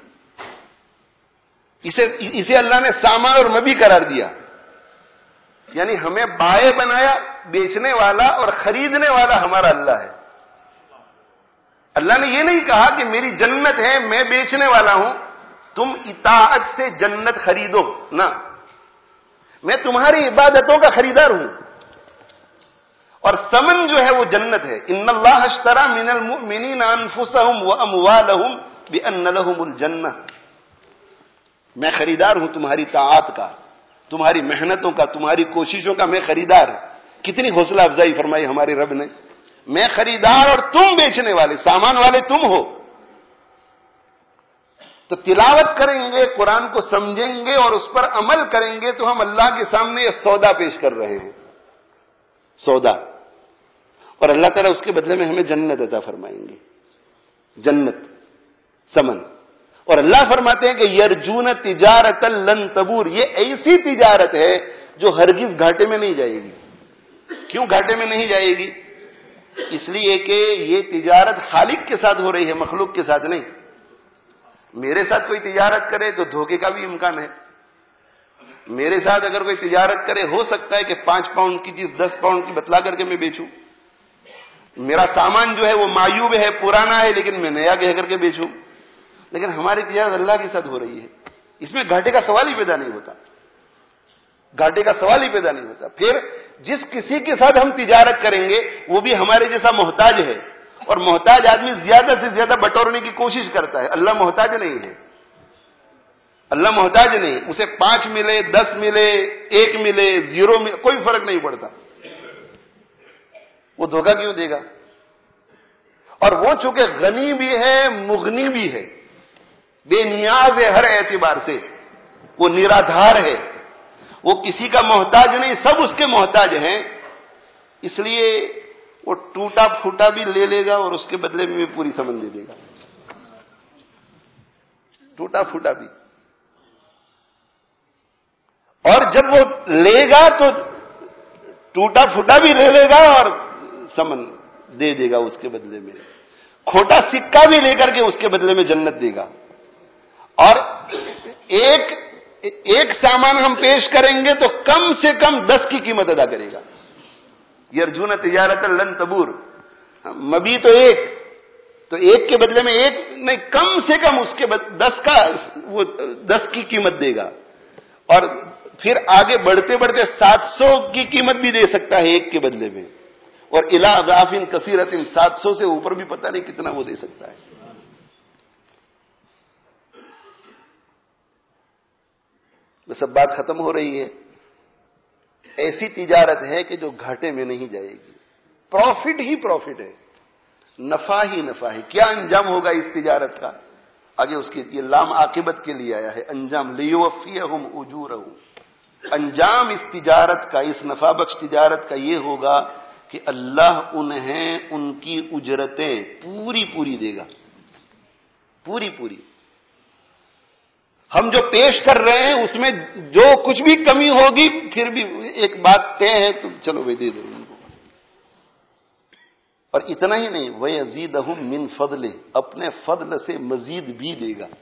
اسے اللہ نے سامان اور مبی قرار دیا، یعنی ہمیں بائع بنایا، بیچنے والا اور خریدنے والا ہمارا اللہ ہے۔ اللہ نے یہ نہیں کہا کہ میری جنت ہے، میں بیچنے والا ہوں، تم اطاعت سے جنت خریدو، نہ، میں تمہاری عبادتوں کا خریدار ہوں، اور ثمن جو ہے وہ جنت ہے۔ ان اللہ اشتری من المؤمنین انفسهم واموالهم بان لهم الجنہ، میں خریدار ہوں تمہاری طاعت کا، تمہاری محنتوں کا، تمہاری کوششوں کا، میں خریدار۔ کتنی حوصلہ افزائی فرمائی ہمارے رب نے، میں خریدار اور تم بیچنے والے، سامان والے تم ہو۔ تو تلاوت کریں گے، قرآن کو سمجھیں گے اور اس پر عمل کریں گے تو ہم اللہ کے سامنے یہ سودا پیش کر رہے ہیں، سودا، اور اللہ تعالیٰ اس کے بدلے میں ہمیں جنت عطا فرمائیں گے، جنت، ثمن۔ اور اللہ فرماتے ہیں کہ یرجون تجارت لن تبور، یہ ایسی تجارت ہے جو ہرگز گھاٹے میں نہیں جائے گی۔ کیوں گھاٹے میں نہیں جائے گی؟ اس لیے کہ یہ تجارت خالق کے ساتھ ہو رہی ہے، مخلوق کے ساتھ نہیں۔ میرے ساتھ کوئی تجارت کرے تو دھوکے کا بھی امکان ہے۔ میرے ساتھ اگر کوئی تجارت کرے، ہو سکتا ہے کہ 5 پاؤنڈ کی چیز 10 پاؤنڈ کی بتلا کر کے میں بیچوں، میرا سامان جو ہے وہ معیوب ہے، پرانا ہے، لیکن میں نیا کہہ کر کے بیچوں۔ لیکن ہماری تجارت اللہ کے ساتھ ہو رہی ہے، اس میں گھاٹے کا سوال ہی پیدا نہیں ہوتا، گھاٹے کا سوال ہی پیدا نہیں ہوتا۔ پھر جس کسی کے ساتھ ہم تجارت کریں گے وہ بھی ہمارے جیسا محتاج ہے، اور محتاج آدمی زیادہ سے زیادہ بٹورنے کی کوشش کرتا ہے۔ اللہ محتاج نہیں ہے، اللہ محتاج نہیں، اسے 5 ملے، 10 ملے، 1 ملے، 0 ملے، کوئی فرق نہیں پڑتا، وہ دھوکہ کیوں دے گا؟ اور وہ چونکہ غنی بھی ہے، مغنی بھی ہے، بے نیاز ہے ہر اعتبار سے، وہ نرادھار ہے، وہ کسی کا محتاج نہیں، سب اس کے محتاج ہیں، اس لیے وہ ٹوٹا پھوٹا بھی لے لے گا اور اس کے بدلے میں پوری سمن دے دے گا، ٹوٹا پھوٹا بھی۔ اور جب وہ لے گا تو ٹوٹا پھوٹا بھی لے لے گا اور سمن دے دے گا اس کے بدلے میں، کھوٹا سکہ بھی لے کر کے اس کے بدلے میں جنت دے گا۔ اور ایک سامان ہم پیش کریں گے تو کم سے کم 10 کی قیمت ادا کرے گا۔ یرجون تجارت لن تبور، مبی تو ایک، تو ایک کے بدلے میں ایک نہیں، کم سے کم اس کے 10 کی قیمت دے گا، اور پھر آگے بڑھتے بڑھتے 700 کی قیمت بھی دے سکتا ہے ایک کے بدلے میں، اور الی اضعاف کثیرۃ، 700 سے اوپر بھی پتہ نہیں کتنا وہ دے سکتا ہے۔ بس اب بات ختم ہو رہی ہے، ایسی تجارت ہے کہ جو گھاٹے میں نہیں جائے گی، پروفٹ ہی پروفٹ ہے، نفع ہی نفع ہے۔ کیا انجام ہوگا اس تجارت کا؟ آگے اس کی یہ لام عاقبت کے لیے آیا ہے، انجام لیوفیہم اجورہم، انجام اس تجارت کا، اس نفع بخش تجارت کا یہ ہوگا کہ اللہ انہیں ان کی اجرتیں پوری پوری دے گا، پوری پوری۔ ہم جو پیش کر رہے ہیں اس میں جو کچھ بھی کمی ہوگی پھر بھی ایک بات طے ہے، تو چلو بھائی دے دو ان کو۔ اور اتنا ہی نہیں، وَيَزِيدَهُم مِّن فَضْلِهِ، اپنے فضل سے مزید بھی دے گا،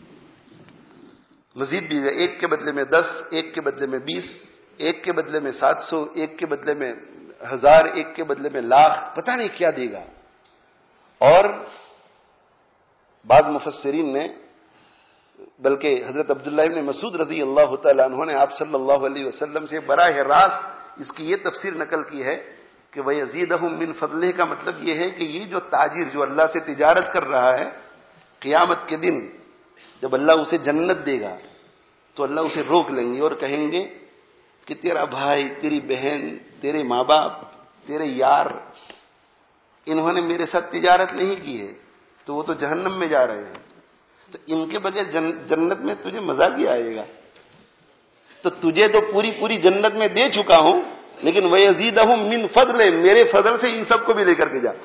مزید بھی دے گا۔ ایک کے بدلے میں 10، ایک کے بدلے میں 20، ایک کے بدلے میں 700، ایک کے بدلے میں 1000، ایک کے بدلے میں لاکھ، پتہ نہیں کیا دے گا۔ اور بعض مفسرین نے، بلکہ حضرت عبداللہ ابن مسعود رضی اللہ تعالیٰ عنہ نے آپ صلی اللہ علیہ وسلم سے براہ راست اس کی یہ تفسیر نقل کی ہے کہ وَيَزِيدَهُم مِّن فَضْلِهِ کا مطلب یہ ہے کہ یہ جو تاجر جو اللہ سے تجارت کر رہا ہے، قیامت کے دن جب اللہ اسے جنت دے گا تو اللہ اسے روک لیں گے اور کہیں گے کہ تیرا بھائی، تیری بہن، تیرے ماں باپ، تیرے یار، انہوں نے میرے ساتھ تجارت نہیں کی ہے تو وہ تو جہنم میں جا رہے ہیں، تو ان کے بغیر جنت میں تجھے مزہ بھی آئے گا؟ تو تجھے تو پوری پوری جنت میں دے چکا ہوں، لیکن وَيَزِيدَهُم مِّن فَضْلِهِ، میرے فضل سے ان سب کو بھی لے کر کے جا،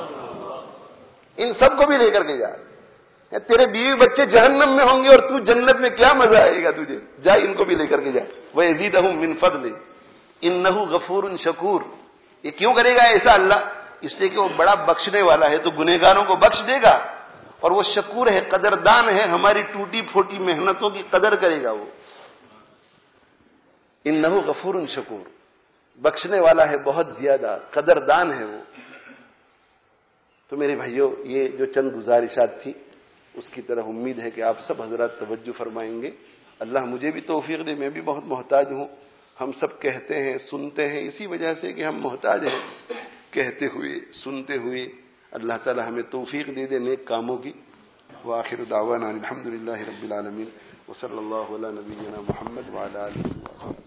ان سب کو بھی لے کر کے جا۔ تیرے بیوی بچے جہنم میں ہوں گے اور تو جنت میں، کیا مزہ آئے گا تجھے؟ جا ان کو بھی لے کر کے جا۔ وَيَزِيدَهُم مِّن فَضْلِهِ إِنَّهُ غَفُورٌ شَكُورٌ۔ یہ کیوں کرے گا ایسا اللہ؟ اس لیے کہ وہ بڑا بخشنے والا ہے، تو گنہگاروں کو بخش دے گا، اور وہ شکور ہے، قدردان ہے، ہماری ٹوٹی پھوٹی محنتوں کی قدر کرے گا وہ۔ انہ غفور شکور، بخشنے والا ہے، بہت زیادہ قدردان ہے وہ۔ تو میرے بھائیوں، یہ جو چند گزارشات تھی اس کی طرف امید ہے کہ آپ سب حضرات توجہ فرمائیں گے۔ اللہ مجھے بھی توفیق دے، میں بھی بہت محتاج ہوں۔ ہم سب کہتے ہیں، سنتے ہیں، اسی وجہ سے کہ ہم محتاج ہیں، کہتے ہوئے، سنتے ہوئے۔ اللہ تعالی ہمیں توفیق دے دے نیک کاموں کی۔ وآخر دعوانا الحمدللہ رب العالمین، وصلی اللہ علی نبینا محمد وعلی آلہ وصحبہ۔